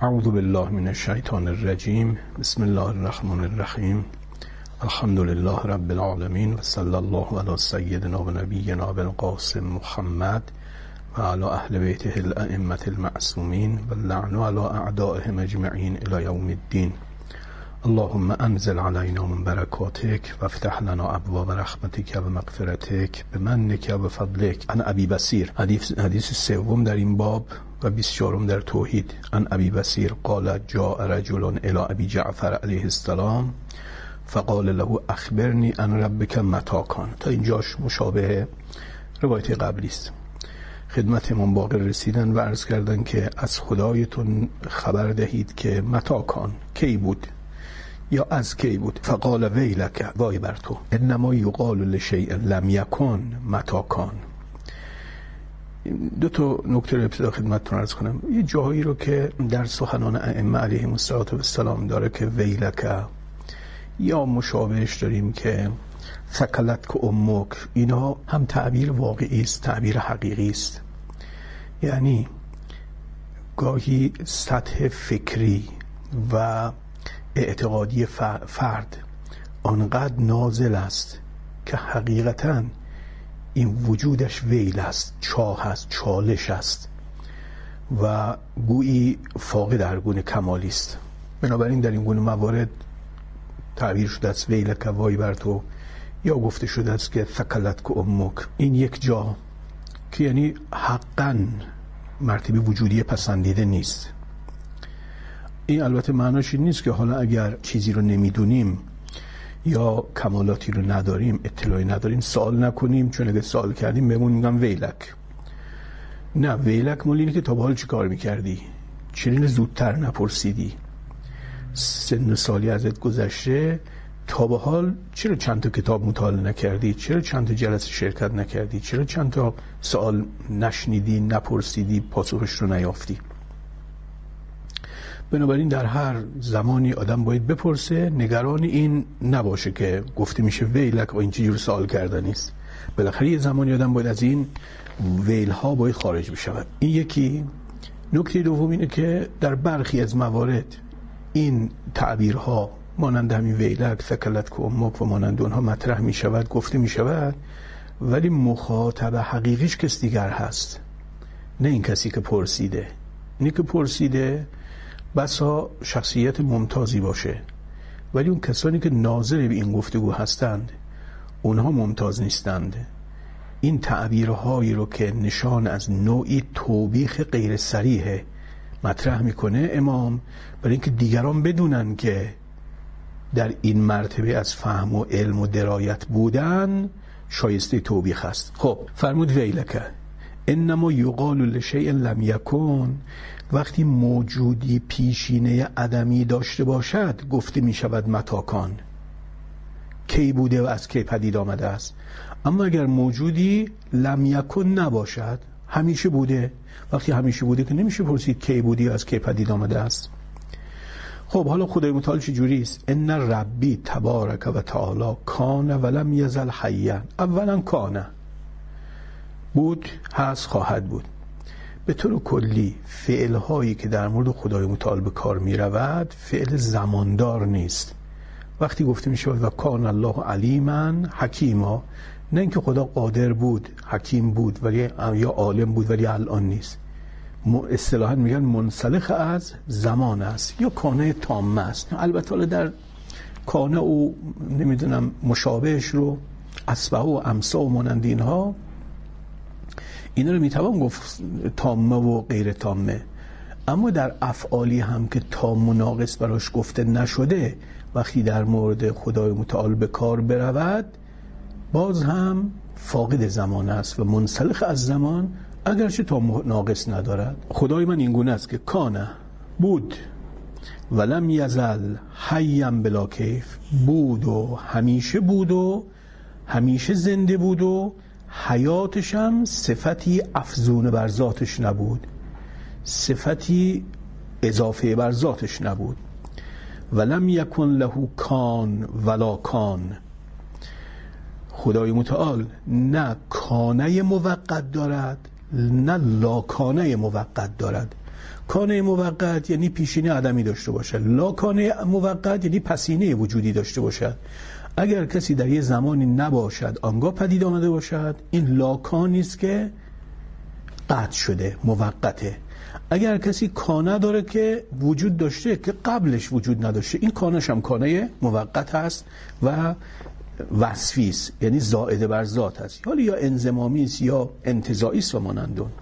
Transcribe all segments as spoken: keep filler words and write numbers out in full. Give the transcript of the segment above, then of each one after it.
اعوذ بالله من الشیطان الرجیم. بسم الله الرحمن الرحیم. الحمد لله رب العالمین و صلی الله علی سیدنا و نبینا بالقاسم محمد و علی اهل بیته الائمة المعصومین و اللعن علی اعدائهم اجمعین الی یوم الدین. اللهم انزل علینا من برکاتک و افتح لنا ابواب رحمتک و مغفرتک بمنک و فضلک. عن ابی بصیر، حدیث حدیث سوم در این باب و بیست و چهارم در توحید. عن ابی بصیر قال جاء رجل الی ابی جعفر علیه السلام فقال له اخبرنی عن ربک متی کان. تا اینجاش مشابه روایت قبلی است. خدمت امام باقر رسیدن و عرض کردن که از خدایتون خبر دهید که متی کان، کی بود یا از کی بود. فقال ویلک، وای بر تو، انما یقال لشیء لم یکن متی کان. دو تا نکته رو ابتدا خدمتتون عرض کنم. یه جاهایی رو که در سخنان ائمه علیهم السلام داره که ویلک، یا مشابهش داریم که ثقلت که امک، اینا هم تعبیر واقعی است، تعبیر حقیقی است. یعنی گاهی سطح فکری و اعتقادی فرد آنقدر نازل است که حقیقتاً این وجودش ویل است، چاه است، چالش است و گویی فاقد هر گونه کمالی است. بنابراین در این گونه موارد تعبیر شده است ویلک، وای بر تو، یا گفته شده است که ثقلت که امک. این یک جا که یعنی حقاً مرتبه وجودی پسندیده نیست. این البته معناش این نیست که حالا اگر چیزی رو نمیدونیم یا کمالاتی رو نداریم، اطلاعی نداریم، سوال نکنیم، چون اگه سوال کردیم بهمون میگن ویلک. نه، ویلک مال اینه که تا به حال چی کار میکردی، چرا زودتر نپرسیدی، سن سالی ازت گذشته، تا به حال چرا چند تا کتاب مطالعه نکردی، چرا چند تا جلسه شرکت نکردی، چرا چند تا سوال نشنیدی، نپرسیدی، پاسخش رو نیافتی. بنابراین در هر زمانی آدم باید بپرسه، نگران این نباشه که گفته میشه ویلک و این چه جور سوال کردن نیست. بالاخره یه زمانی آدم باید از این ویل ها باید خارج بشود. این یکی. نکته دوم اینه که در برخی از موارد این تعبیرها مانند همین ویلک، ثقلت که امک و مانند اونها مطرح میشود، گفته میشود، ولی مخاطب حقیقیش کس دیگر هست، نه این کسی که پرسیده. اینی که پرسیده بسا شخصیت ممتازی باشه، ولی اون کسانی که ناظر به این گفتگو هستند اونها ممتاز نیستند. این تعبیرهایی رو که نشان از نوعی توبیخ غیر صریح مطرح میکنه امام، برای اینکه دیگران بدونن که در این مرتبه از فهم و علم و درایت بودن شایسته توبیخ است. خب فرمود ویلک انما یقال لشیء لم یکن، وقتی موجودی پیشینه عدمی داشته باشد گفته می شود متی کان، کی بوده و از کی پدید آمده است. اما اگر موجودی لم یکن نباشد، همیشه بوده، وقتی همیشه بوده که نمیشه پرسید کی بودی و از کی پدید آمده است. خب حالا خدای متعال چجوری است؟ ان ربی تبارک و تعالی کان ولم یزل حیا. اولا کان، بود، هست، خواهد بود. به طور کلی فعل هایی که در مورد خدای متعال به کار می رود فعل زماندار نیست. وقتی گفته می شود و کان الله علیما حکیما، نه اینکه خدا قادر بود، حکیم بود، ولی یا عالم بود ولی الان نیست. اصطلاحاً میگن منسلخ از زمان است یا کانه تامه است. البته در کانه او نمیدونم مشابهش رو اصبح و امسا و مانند اینها، اینا رو میتوان گفت تامه و غیر تامه. اما در افعالی هم که تام و ناقص براش گفته نشده، وقتی در مورد خدای متعال به کار برود باز هم فاقد زمان است و منسلخ از زمان، اگرچه تام و ناقص ندارد. خدای من این گونه است که کانه، بود، ولم یزل حیا بلا کیف، بود و همیشه بود و همیشه زنده بود و حیاتش هم صفتی افزون بر ذاتش نبود، صفتی اضافه بر ذاتش نبود. ولم یکن له کان ولا کان، خدای متعال نه کانه موقت دارد نه لاکانه موقت دارد. کانه موقت یعنی پیشینه عدمی داشته باشد، لا کانه موقت یعنی پسینه وجودی داشته باشد. اگر کسی در یه زمانی نباشد آنگاه پدید آمده باشد، این لاکانی است که قطع شده، موقته. اگر کسی کانه داره که وجود داشته که قبلش وجود نداشته، این کانش هم کانه موقت هست و وصفی است، یعنی زائده بر ذات است، حالا یا انضمامی است یا انتزاعی است و مانند اون.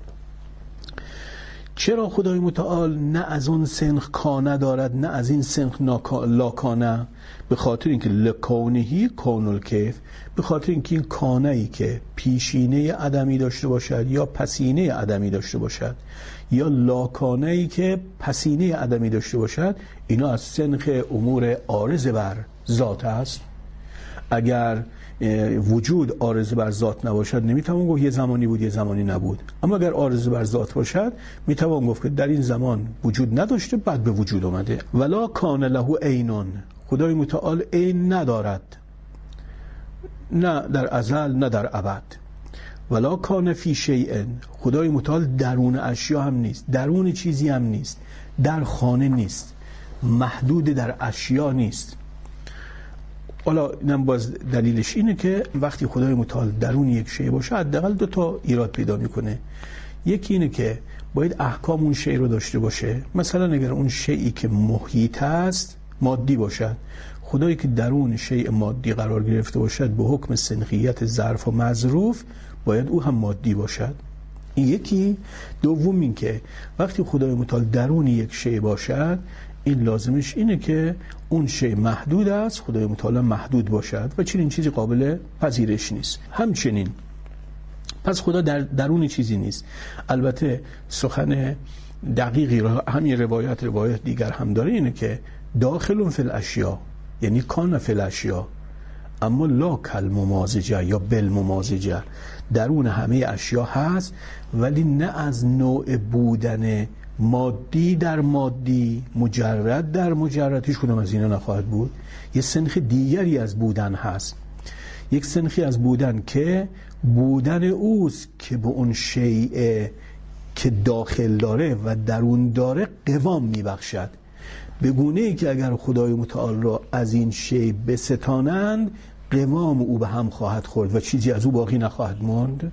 چرا خدای متعال نه از اون سنخ کانه دارد نه از این سنخ لاکانه؟ به خاطر اینکه لکونهی کون الکیف، به خاطر اینکه این کانه ای که پیشینه عدمی داشته باشد یا پسینه عدمی داشته باشد یا لاکانه ای که پسینه عدمی داشته باشد، اینا از سنخ امور عارض بر ذات است. اگر وجود عارض بر ذات نباشد نمیتوان گفت یه زمانی بود یه زمانی نبود، اما اگر عارض بر ذات باشد میتوان گفت که در این زمان وجود نداشته بعد به وجود اومده. ولا کان له عینون، خدای متعال عین ندارد، نه در ازل نه در ابد. ولا کان فی شیء، خدای متعال درون اشیا هم نیست، درون چیزی هم نیست، در خانه نیست، محدود در اشیا نیست. حالا اینم باز دلیلش اینه که وقتی خدای متعال درون یک شی باشه حداقل دو تا ایراد پیدا میکنه. یکی اینه که باید احکام اون شی رو داشته باشه. مثلا اگر اون شیئی که محیط است مادی باشد، خدایی که درون شیء مادی قرار گرفته باشد به حکم سنخیت ظرف و مظروف باید او هم مادی باشد. این یکی. دوم این که وقتی خدای متعال درون یک شی باشد این لازمش اینه که اون شی محدود است، خدای متعال محدود باشد و چنین چیزی قابل پذیرش نیست. همچنین پس خدا در درون چیزی نیست. البته سخن دقیقی را همین روایت روایت دیگر هم داره، اینه که داخل فی الاشیا یعنی کان فی الاشیا اما لا کل ممازجه یا بل ممازجه، درون همه اشیا هست ولی نه از نوع بودن مادی در مادی، مجرد در مجرد، هیچ کدام از اینا نخواهد بود. یه سنخ دیگری از بودن هست، یک سنخی از بودن که بودن اوست که به اون شیء که داخل داره و درون داره قوام میبخشد، به گونه ای که اگر خدای متعال را از این شیء بستانند قوام او به هم خواهد خورد و چیزی از او باقی نخواهد ماند.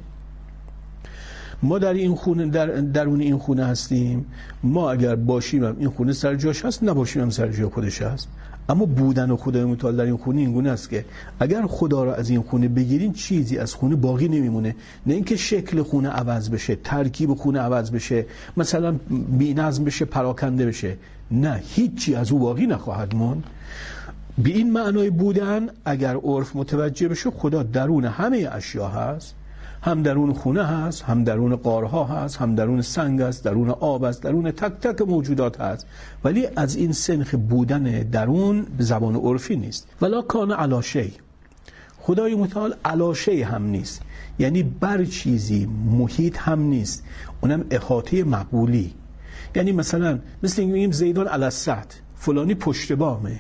ما در این خونه در درون این خونه هستیم، ما اگر باشیم هم این خونه سر جاش هست، نباشیم هم سر جای خودش هست. اما بودن و خدای متعال در این خونه این گونه است که اگر خدا را از این خونه بگیرین چیزی از خونه باقی نمیمونه. نه اینکه شکل خونه عوض بشه، ترکیب خونه عوض بشه، مثلا بی‌نظم بشه، پراکنده بشه، نه، هیچی از او باقی نخواهد ماند. به این معنای بودن اگر عرف متوجه بشه خدا درون همه اشیا هست، هم درون خونه هست، هم درون غارها هست، هم درون سنگ است، درون آب است، درون تک تک موجودات هست، ولی از این سنخ بودن درون به زبان عرفی نیست. ولا کان علی شیء، خدای متعال علی شیء هم نیست، یعنی بر چیزی محیط هم نیست، اونم احاطه مقبولی. یعنی مثلا مثل اینکه میگیم زیدان علی السطح، فلانی پشت بامه،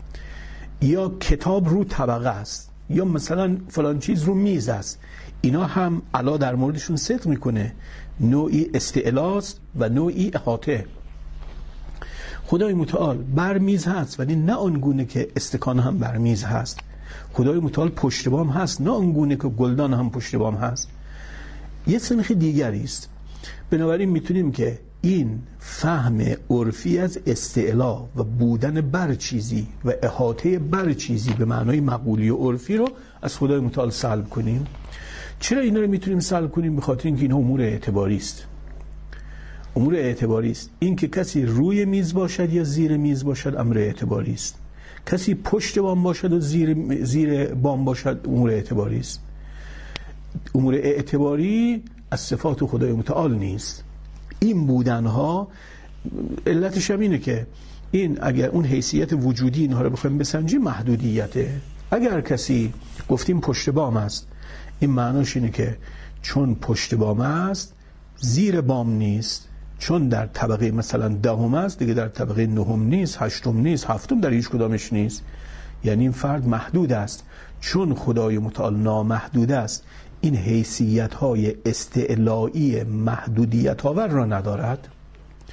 یا کتاب رو طبقه است، یا مثلا فلان چیز رو میز است. اینا هم علا در موردشون صدق میکنه، نوعی استعلاست و نوعی احاطه. خدای متعال بر میز هست ولی نه آنگونه که استکان هم بر میز هست. خدای متعال پشت بام هست نه آنگونه که گلدان هم پشت بام هست. یه سنخ دیگری است. بنابراین میتونیم که این فهم عرفی از استعلا و بودن بر چیزی و احاطه بر چیزی به معنای مقولی و عرفی رو از خدای متعال سلب کنیم. چرا اینا رو میتونیم سلب کنیم؟ به خاطر اینکه اینا امور اعتباری است. امور اعتباری است. این که کسی روی میز باشد یا زیر میز باشد امر اعتباری است. کسی پشت بام باشد و زیر زیر بام باشد امور اعتباری است. امور اعتباری از صفات خدای متعال نیست. این بودنها علتش هم اینه که این اگر اون حیثیت وجودی اینها رو بخوایم بسنجیم محدودیته. اگر کسی گفتیم پشت بام است، این معناش اینه که چون پشت بام است زیر بام نیست، چون در طبقه مثلا دهم است دیگه در طبقه نهم نیست، هشتم نیست، هفتم در هیچ کدامش نیست. یعنی این فرد محدود است. چون خدای متعال نامحدود است این حیثیت های استعلایی محدودیت آور را ندارد.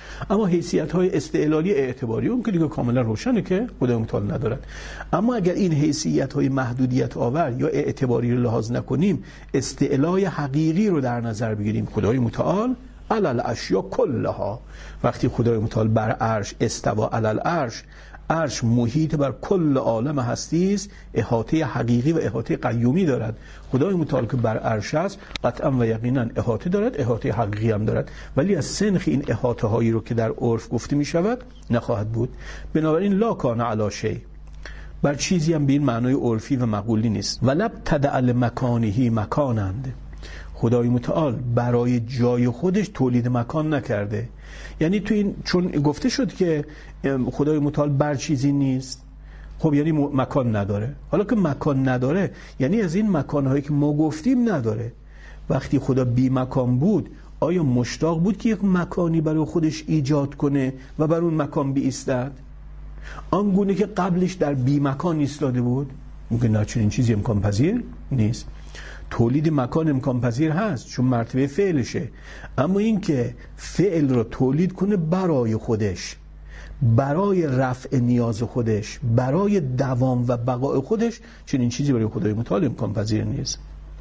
اما حیثیت های استعلالی اعتباری اون که دیگه کاملا روشنه که خدای متعال ندارد. اما اگر این حیثیت های محدودیت آور یا اعتباری رو لحاظ نکنیم، استعلای حقیقی رو در نظر بگیریم، خدای متعال علی الاشیا کلها، وقتی خدای متعال بر عرش استوا علی العرش، عرش محیط بر کل عالم هستی است، احاطه حقیقی و احاطه قیومی دارد. خدای متعال که بر عرش است قطعا و یقینا احاطه دارد، احاطه حقیقی هم دارد، ولی از سنخ این احاطه هایی رو که در عرف گفته می شود نخواهد بود. بنابراین لا کان علی شیء بر چیزی هم به این معنای عرفی و مقولی نیست. ولب تدع لمکانه مکانند، خدای متعال برای جای خودش تولید مکان نکرده. یعنی تو این چون گفته شد که خدای متعال بر چیزی نیست، خب یعنی مکان نداره. حالا که مکان نداره یعنی از این مکانهایی که ما گفتیم نداره. وقتی خدا بی مکان بود آیا مشتاق بود که یک مکانی برای خودش ایجاد کنه و بر اون مکان بایستد؟ آنگونه که قبلش در بی مکان ایستاده بود؟ ممکن نه، چنین چیزی امکان پذیر نیست. تولید مکان امکان پذیر هست چون مرتبه فعلشه، اما این که فعل رو تولید کنه برای خودش، برای رفع نیاز خودش، برای دوام و بقای خودش، چنین چیزی برای خدای متعال امکان پذیر نیست.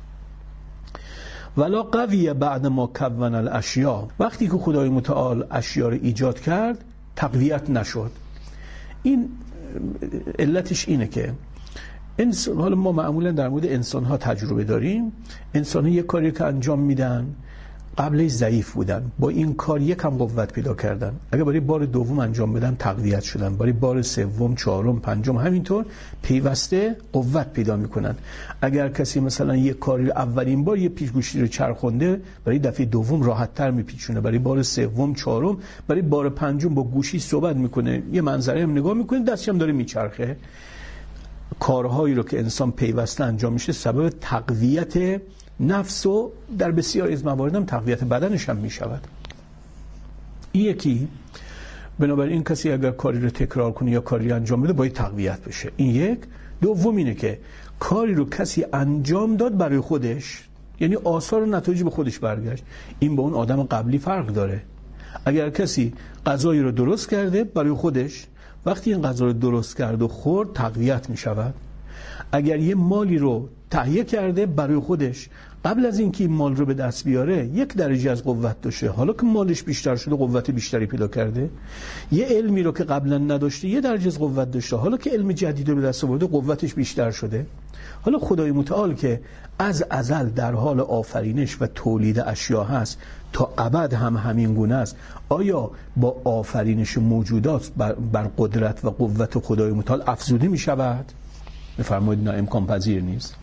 ولا قویه بعد ما کون الاشیا، وقتی که خدای متعال اشیا رو ایجاد کرد تقویت نشد. این علتش اینه که انسان، حالا ما معمولا در مورد انسان ها تجربه داریم، انسان ها یک کاری که انجام میدن قبلش ضعیف بودن، با این کار یکم قوت پیدا کردن، اگر برای بار دوم انجام بدن تقویت شدن، برای بار سوم، چهارم، پنجم همینطور پیوسته قوت پیدا میکنن. اگر کسی مثلا یک کاری اولین بار یه پیچگوشی رو چرخونده، برای دفعه دوم راحت تر میپیچونه، برای بار سوم، چهارم، برای بار پنجم با گوشی صحبت میکنه، یه منظره هم نگاه میکنه، دستش هم داره میچرخه. کارهایی رو که انسان پیوسته انجام میشه سبب تقویت نفس و در بسیاری از موارد هم تقویت بدنش هم میشود. این یکی. بنابراین کسی اگر کاری رو تکرار کنه یا کاری رو انجام بده باید تقویت بشه. این یک. دوم اینه که کاری رو کسی انجام داد برای خودش، یعنی آثار و نتایج به خودش برگشت، این با اون آدم قبلی فرق داره. اگر کسی غذایی رو درست کرده برای خودش، وقتی این غذا رو درست کرد و خورد تقویت می شود. اگر یه مالی رو تهیه کرده برای خودش، قبل از اینکه این مال رو به دست بیاره یک درجه از قوت داشته، حالا که مالش بیشتر شده قوت بیشتری پیدا کرده. یه علمی رو که قبلا نداشته یه درجه از قوت داشته، حالا که علم جدید رو به دست آورده قوتش بیشتر شده. حالا خدای متعال که از ازل در حال آفرینش و تولید اشیا هست، تا ابد هم همین گونه است، آیا با آفرینش موجودات بر, بر قدرت و قوت خدای متعال افزوده می شود؟ میفرمایید نه، امکان پذیر نیست.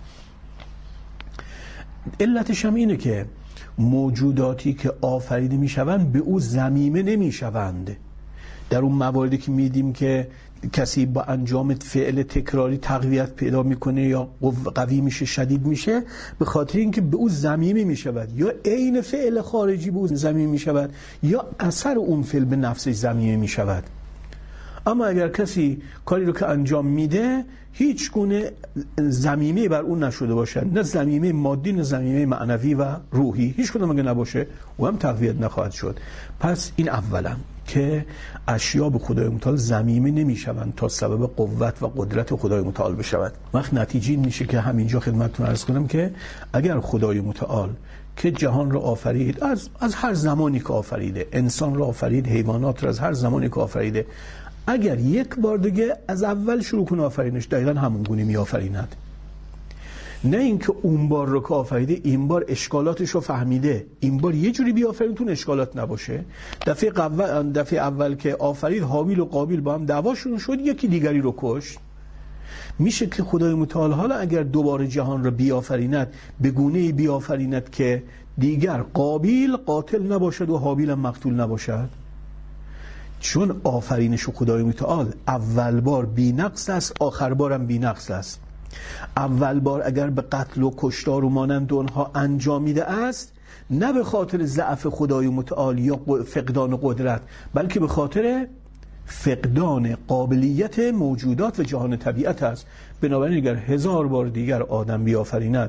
علتش هم اینه که موجوداتی که آفریده می شوند به او ضمیمه نمی شوند. در اون مواردی که میدیم که کسی با انجام فعل تکراری تقویت پیدا میکنه یا قوی میشه، شدید میشه، به خاطر اینکه به او ضمیمه میشود، یا عین فعل خارجی به او ضمیمه میشود، یا اثر اون فعل به نفسش ضمیمه میشود. اما اگر کسی کاری رو که انجام میده هیچ گونه ضمیمه بر اون نشده باشه، نه ضمیمه مادی نه ضمیمه معنوی و روحی، هیچ کدوم اگه نباشه او هم تقویت نخواهد شد. پس این اولا که اشیا به خدای متعال ضمیمه نمیشوند تا سبب قوت و قدرت خدای متعال بشود. وقت نتیجه این میشه که همینجا خدمتتون عرض کنم که اگر خدای متعال که جهان را آفرید، از از هر زمانی که آفریده، انسان را آفرید، حیوانات را از هر زمانی که آفریده، اگر یک بار دیگه از اول شروع کنه آفرینش، دقیقا همون گونه می آفریند. نه اینکه اون بار رو که آفریده این بار اشکالاتش رو فهمیده، این بار یه جوری بیافرین تون اشکالات نباشه. دفعه اول دفعه اول که آفرید حابیل و قابیل با هم دعواشون شد، یکی دیگری رو کشت. میشه که خدای متعال حالا اگر دوباره جهان رو بیافریند، به گونه‌ای بیافریند که دیگر قابیل قاتل نباشد و حابیل هم مقتول نباشد؟ چون آفرینش خدای متعال اول بار بی نقص است، آخر بارم بی نقص است. اول بار اگر به قتل و کشتار و مانند اونها انجامیده است، نه به خاطر ضعف خدای متعال یا فقدان قدرت، بلکه به خاطر فقدان قابلیت موجودات و جهان طبیعت است. بنابراین اگر هزار بار دیگر آدم بیافریند،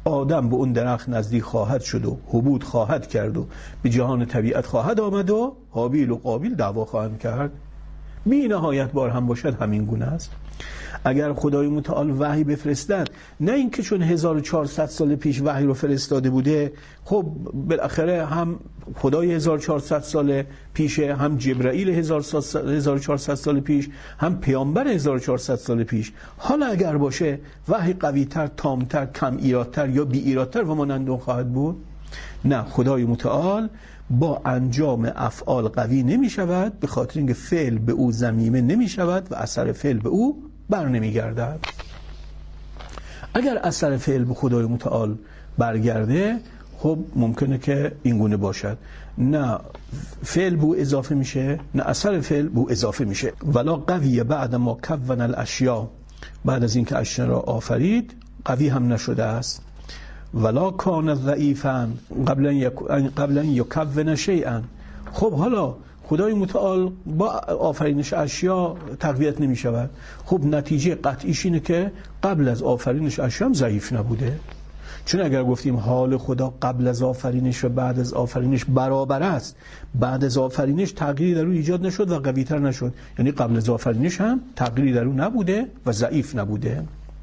آدم به اون درخت نزدیک خواهد شد و هبوط خواهد کرد و به جهان طبیعت خواهد آمد و هابیل و قابیل دعوا خواهند کرد. بی نهایت بار هم باشد همین گونه است. اگر خدای متعال وحی بفرستد، نه اینکه چون هزار و چهارصد سال پیش وحی رو فرستاده بوده، خب بالاخره هم خدای هزار و چهارصد سال پیشه، هم جبرائیل هزار و چهارصد سال پیش، هم پیامبر هزار و چهارصد سال پیش. حالا اگر باشه وحی قوی‌تر، تام‌تر، کم ایرادتر یا بی ایرادتر و مانند اون خواهد بود؟ نه، خدای متعال با انجام افعال قوی نمی شود، به خاطر اینکه فعل به او ضمیمه نمی شود و اثر فعل به او بر نمی گردد. اگر اثر فعل به خدای متعال برگرده، خب ممکنه که این گونه باشد، نه فعل به او اضافه میشه، نه اثر فعل به او اضافه میشه. ولا قوی بعد ما کون الاشیاء، بعد از اینکه اشیاء را آفرید قوی هم نشده است. ولا کان ضعیفا قبلا قبلا یکون شیئا. خب حالا خدای متعال با آفرینش اشیا تقویت نمی شود. خب نتیجه قطعیش اینه که قبل از آفرینش اشیا هم ضعیف نبوده. چون اگر گفتیم حال خدا قبل از آفرینش و بعد از آفرینش برابر است، بعد از آفرینش تغییری در او ایجاد نشد و قوی‌تر نشد، یعنی قبل از آفرینش هم تغییری در او نبوده و ضعیف نبوده.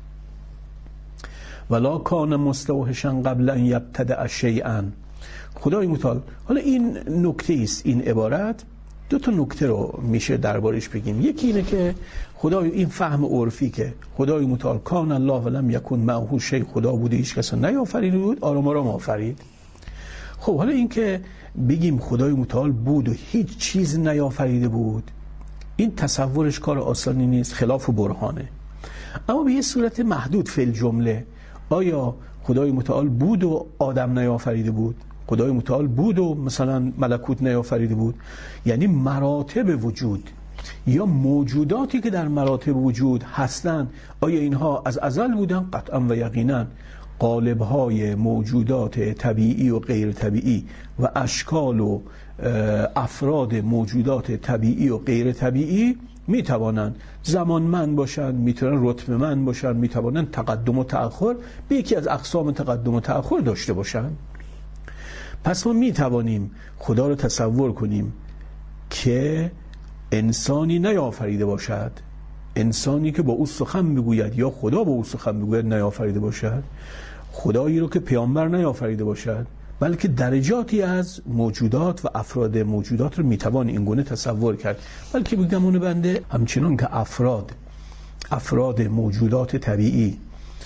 ولا کان مستوحشا قبل ان یبتدع شیئا. خدای متعال، حالا این نکته است، این عبارت دو تا نکته رو میشه دربارش بگیم. یکی اینه که خدای، این فهم عرفی که خدای متعال کان الله ولم یکن معه شیء، خدا بوده هیچ کس نیافریده بود، آرام آرام آفرید. خب حالا این که بگیم خدای متعال بود و هیچ چیز نیافریده بود، این تصورش کار آسانی نیست، خلاف برهانه. اما به یه صورت محدود فی الجمله، آیا خدای متعال بود و آدم نیافریده بود؟ خدای متعال بود و مثلا ملکوت نیافریده بود؟ یعنی مراتب وجود یا موجوداتی که در مراتب وجود هستند، آیا اینها از ازل بودن؟ قطعا و یقینا. قالب‌های موجودات طبیعی و غیر طبیعی و اشکال و افراد موجودات طبیعی و غیر طبیعی می توانند زمانمند باشند، می توانند رتبه مند باشند، می توانند تقدم و تأخر به یکی از اقسام تقدم و تأخر داشته باشند. پس ما می توانیم خدا رو تصور کنیم که انسانی نیافریده باشد، انسانی که با او سخن بگوید یا خدا با او سخن بگوید نیافریده باشد، خدایی رو که پیامبر نیافریده باشد، بلکه درجاتی از موجودات و افراد موجودات رو میتوان این گونه تصور کرد. بلکه بگمان بنده همچنان که افراد افراد موجودات طبیعی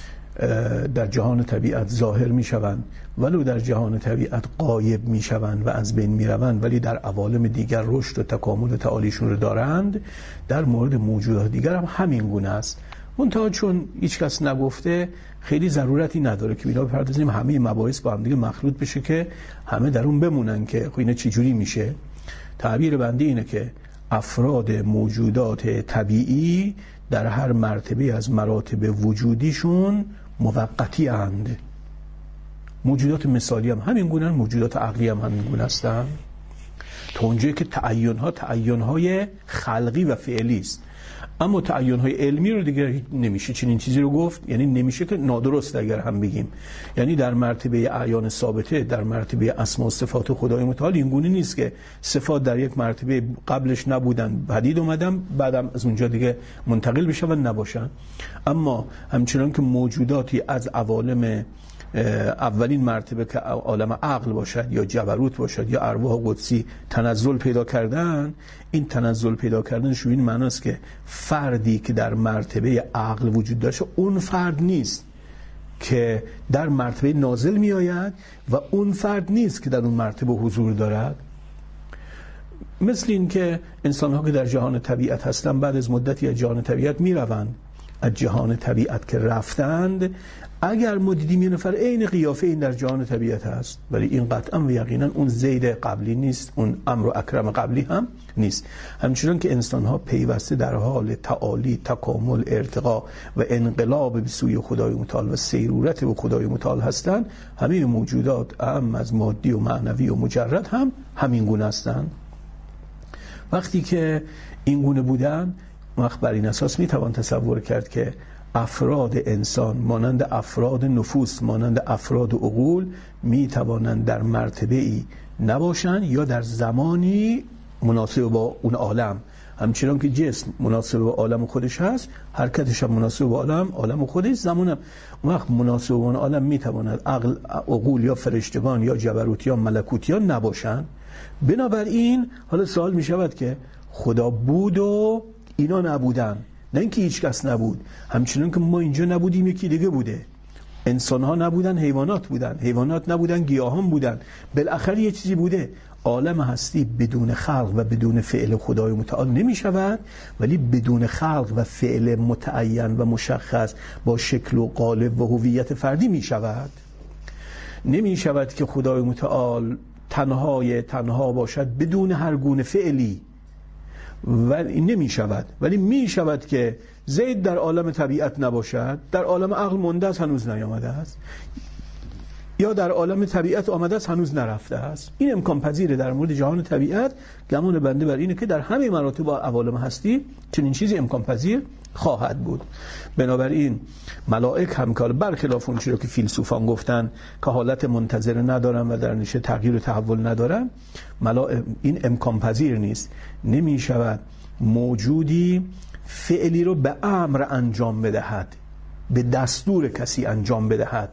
در جهان طبیعت ظاهر میشوند، ولو در جهان طبیعت غایب میشوند و از بین میروند، ولی در عوالم دیگر رشد و تکامل تعالیشون رو دارند، در مورد موجودات دیگر هم همین گونه است. منتها چون هیچ کس نگفته، خیلی ضرورتی نداره که اینا بپردازیم همه مباحث با هم دیگه مخلوط بشه که همه در اون بمونن که خب اینا چه جوری میشه. تعبیر بنده اینه که افراد موجودات طبیعی در هر مرتبه از مراتب وجودیشون موقتی اند. موجودات مثالی هم همین گونه، موجودات عقلی هم همین گونه هستن، تا اونجایی که تعین‌ها تعین‌های خلقی و فعلی است. اما تعین‌های علمی رو دیگه نمیشه چنین چیزی رو گفت، یعنی نمیشه که نادرست اگر هم بگیم. یعنی در مرتبه اعیان ثابته، در مرتبه اسما و صفات خدای متعال این گونه نیست که صفات در یک مرتبه قبلش نبودن پدید اومدن بعدم از اونجا دیگه منتقل بشن و نباشن. اما همچنان که موجوداتی از عوالم اولین مرتبه که عالم عقل باشد یا جبروت باشد یا ارواح قدسی تنزل پیدا کردن، این تنزل پیدا کردنش این معناست که فردی که در مرتبه عقل وجود داشته اون فرد نیست که در مرتبه نازل می آید و اون فرد نیست که در اون مرتبه حضور دارد. مثل این که انسان ها که در جهان طبیعت هستن بعد از مدتی از جهان طبیعت می روند، از جهان طبیعت که رفتند، اگر ما دیدیم یه نفر عین قیافه این در جهان طبیعت هست، ولی این قطعا و یقینا اون زید قبلی نیست، اون امر و اکرم قبلی هم نیست. همچنان که انسان ها پیوسته در حال تعالی، تکامل، ارتقا و انقلاب به سوی خدای متعال و سیرورت به خدای متعال هستند، همه موجودات اهم از مادی و معنوی و مجرد هم همین گونه هستند. وقتی که این گونه بودن، وقت بر این اساس میتوان تصور کرد که افراد انسان مانند افراد نفوس، مانند افراد عقول می توانند در مرتبه‌ای نباشند یا در زمانی مناسب با اون عالم، همچنان که جسم مناسب با عالم خودش هست، حرکتش هم مناسب با عالم عالم خودش، زمانم اون وقت مناسب با اون عالم می تواند عقل عقول یا فرشتگان یا جبروتیان ملکوتیان نباشند. بنابراین حالا سوال می شود که خدا بود و اینا نبودن، نه اینکه هیچ کس نبود، همچنان که ما اینجا نبودیم یکی دیگه بوده. انسان ها نبودن حیوانات بودن، حیوانات نبودن گیاهان بودن، بالاخره یه چیزی بوده. عالم هستی بدون خلق و بدون فعل خدای متعال نمی شود، ولی بدون خلق و فعل متعین و مشخص با شکل و قالب و هویت فردی می شود. نمی شود که خدای متعال تنهای تنها باشد بدون هر گونه فعلی، ولی نمی شود. ولی می شود که زید در عالم طبیعت نباشد، در عالم عقل مونده است، هنوز نیامده است، یا در عالم طبیعت آمده است هنوز نرفته است. این امکان پذیره در مورد جهان طبیعت. گمان بنده بر اینه که در همه مراتب و عوالم هستی چنین چیزی امکان پذیر خواهد بود. بنابراین ملائک هم که برخلاف اون چیزی که فیلسوفان گفتن که حالت منتظره ندارن و در نشه تغییر و تحول ندارن، ملائک این امکان پذیر نیست. نمی شود موجودی فعلی رو به امر انجام بدهد، به دستور کسی انجام بدهد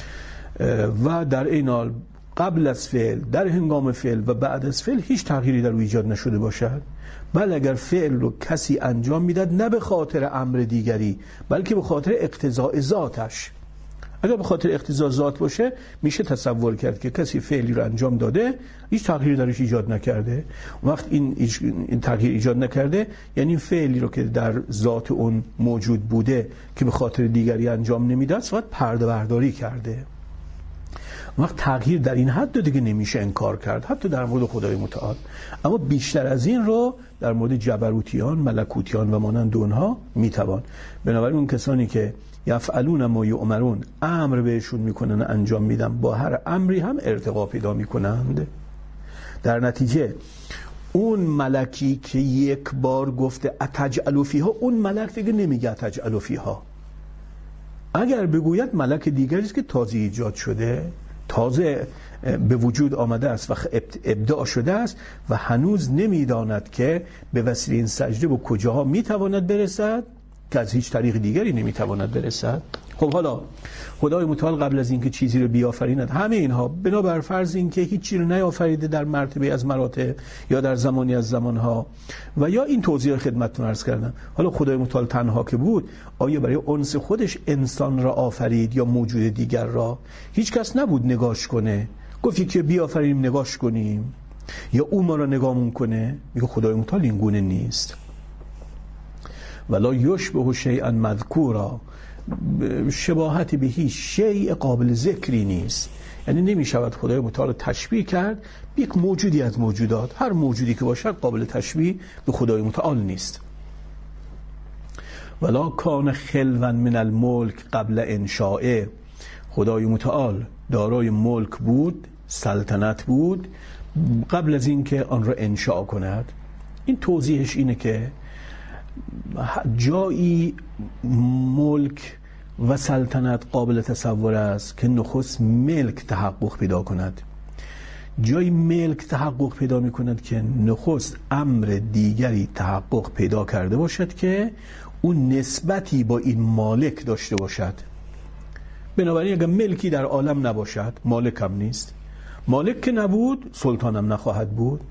و در این حال قبل از فعل، در هنگام فعل و بعد از فعل هیچ تغییری در او ایجاد نشده باشد. بل اگر فعل رو کسی انجام میداد نه به خاطر امر دیگری بلکه به خاطر اقتضاء ذاتش، اگر به خاطر اقتضاء ذات باشه میشه تصور کرد که کسی فعلی رو انجام داده هیچ تغییری درش ایجاد نکرده. وقت این, این تغییر ایجاد نکرده یعنی فعلی رو که در ذات اون موجود بوده که به خاطر دیگری انجام نمیداد فقط پرده برداری کرده. وقت تغییر در این حد دیگه نمیشه انکار کرد، حتی در مورد خدای متعال. اما بیشتر از این رو در مورد جبروتیان، ملکوتیان و مانند اونها میتوان. بنابراین اون کسانی که یفعلون ما یؤمرون، امر بهشون میکنن انجام میدن، با هر امری هم ارتقا پیدا میکنند. در نتیجه اون ملکی که یک بار گفته اتجعل فیها، اون ملک دیگه نمیگه اتجعل فیها. اگر بگوید ملک دیگری است که تازه ایجاد شده، تازه به وجود آمده است و ابداع شده است و هنوز نمیداند که به وسیله این سجده به کجاها میتواند برسد که از هیچ طریق دیگری نمیتواند برسد. خب حالا خدای متعال قبل از اینکه چیزی رو بیافریند، همه اینها بنابر فرض اینکه هیچ چیزی رو نیافریده در مرتبه از مراتب یا در زمانی از زمانها و یا این توضیح خدمتتون عرض کردم، حالا خدای متعال تنها که بود آیا برای انس خودش انسان را آفرید یا موجود دیگر را؟ هیچ کس نبود نگاش کنه، گفت که بیافریم نگاش کنیم یا او ما را نگامون کنه. میگه خدای متعال این گونه نیست. ولا یشبه شیئا مذکورا، شباهتی به هیچ شیء قابل ذکری نیست. یعنی نمی شود خدای متعال تشبیه کرد به یک موجودی از موجودات. هر موجودی که باشد قابل تشبیه به خدای متعال نیست. ولا کان خلوا من الملک قبل انشاء، خدای متعال دارای ملک بود، سلطنت بود قبل از اینکه آن را انشاء کند. این توضیحش اینه که جایی ملک و سلطنت قابل تصور است که نخست ملک تحقق پیدا کند. جایی ملک تحقق پیدا می کند که نخست امر دیگری تحقق پیدا کرده باشد که اون نسبتی با این مالک داشته باشد. بنابراین اگر ملکی در عالم نباشد مالک هم نیست. مالک که نبود سلطان هم نخواهد بود.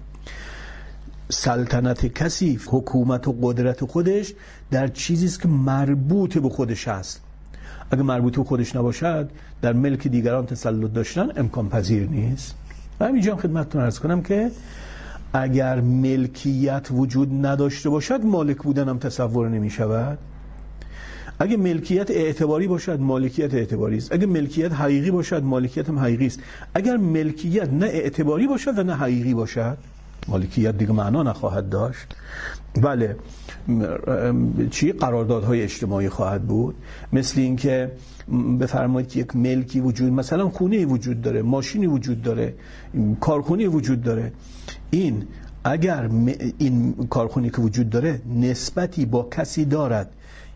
سلطنت کسی، حکومت و قدرت خودش در چیزی است که مربوط به خودش است. اگر مربوط به خودش نباشد در ملک دیگران تسلط داشتن امکان پذیر نیست. و همینجا خدمتتون عرض کنم که اگر ملکیت وجود نداشته باشد مالک بودن هم تصور نمی شود. اگه ملکیت اعتباری باشد مالکیت اعتباری است. اگه ملکیت حقیقی باشد مالکیت هم حقیقی است. اگر ملکیت نه اعتباری باشد و نه حقیقی باشد مالکیت دیگه معنا نخواهد داشت. بله چی قراردادهای اجتماعی خواهد بود، مثل این که بفرمایید که یک ملکی وجود، مثلا خونه وجود داره، ماشینی وجود داره، کارخونه وجود داره. این اگر این کارخونه که وجود داره نسبتی با کسی دارد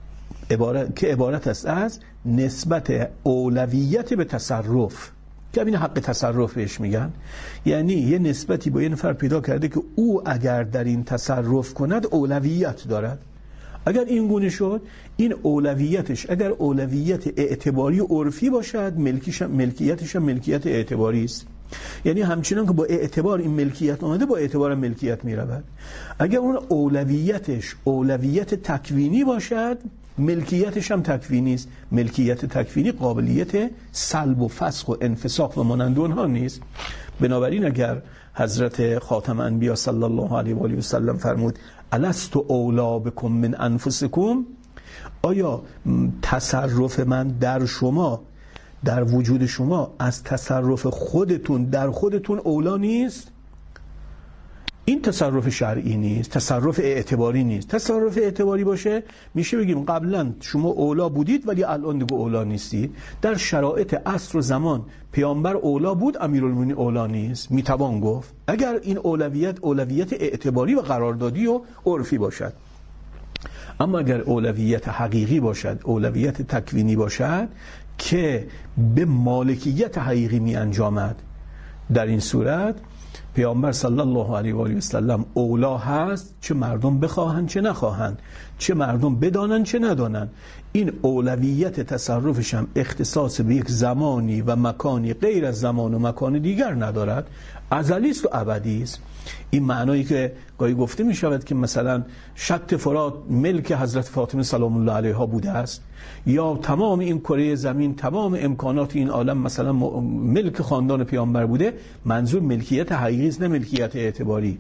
عبارت که عبارت است از نسبت اولویت به تصرف، که این حق تصرف بهش میگن. یعنی یه نسبتی با یه نفر پیدا کرده که او اگر در این تصرف کند اولویت دارد. اگر این گونه شد، این اولویتش اگر اولویت اعتباری و عرفی باشد، ملکیش ملکیتش هم ملکیت اعتباری است. یعنی همچنان که با اعتبار این ملکیت آمده، با اعتبار ملکیت می رود. اگر اون اولویتش اولویت تکوینی باشد، ملکیتش هم تکوینی است. ملکیت تکوینی قابلیت سلب و فسخ و انفساخ و مانند اونها نیست. بنابراین اگر حضرت خاتم انبیا صلی الله علیه و آله و سلم فرمود الست اولا بکم من انفسکم، آیا تصرف من در شما، در وجود شما، از تصرف خودتون در خودتون اولا نیست؟ این تصرف شرعی نیست، تصرف اعتباری نیست. تصرف اعتباری باشه میشه بگیم قبلا شما اولا بودید ولی الان دیگه اولا نیستید. در شرایط عصر و زمان پیامبر اولا بود، امیرالمومنین اولا نیست، میتوان گفت. اگر این اولویت اولویت اعتباری و قراردادی و عرفی باشد. اما اگر اولویت حقیقی باشد، اولویت تکوینی باشد که به مالکیت حقیقی می انجامد، در این صورت پیامبر صلی الله علیه و آله و سلم اولا هست، چه مردم بخواهند چه نخواهند، چه مردم بدانند چه ندانند. این اولویت تصرفش هم اختصاص به یک زمانی و مکانی غیر از زمان و مکان دیگر ندارد، ازلی است و ابدی است. این معنایی که گاهی گفته می شود که مثلا شط فرات ملک حضرت فاطمه سلام الله علیها بوده است، یا تمام این کره زمین، تمام امکانات این عالم مثلا ملک خاندان پیامبر بوده، منظور ملکیت حقیقی است نه ملکیت اعتباری.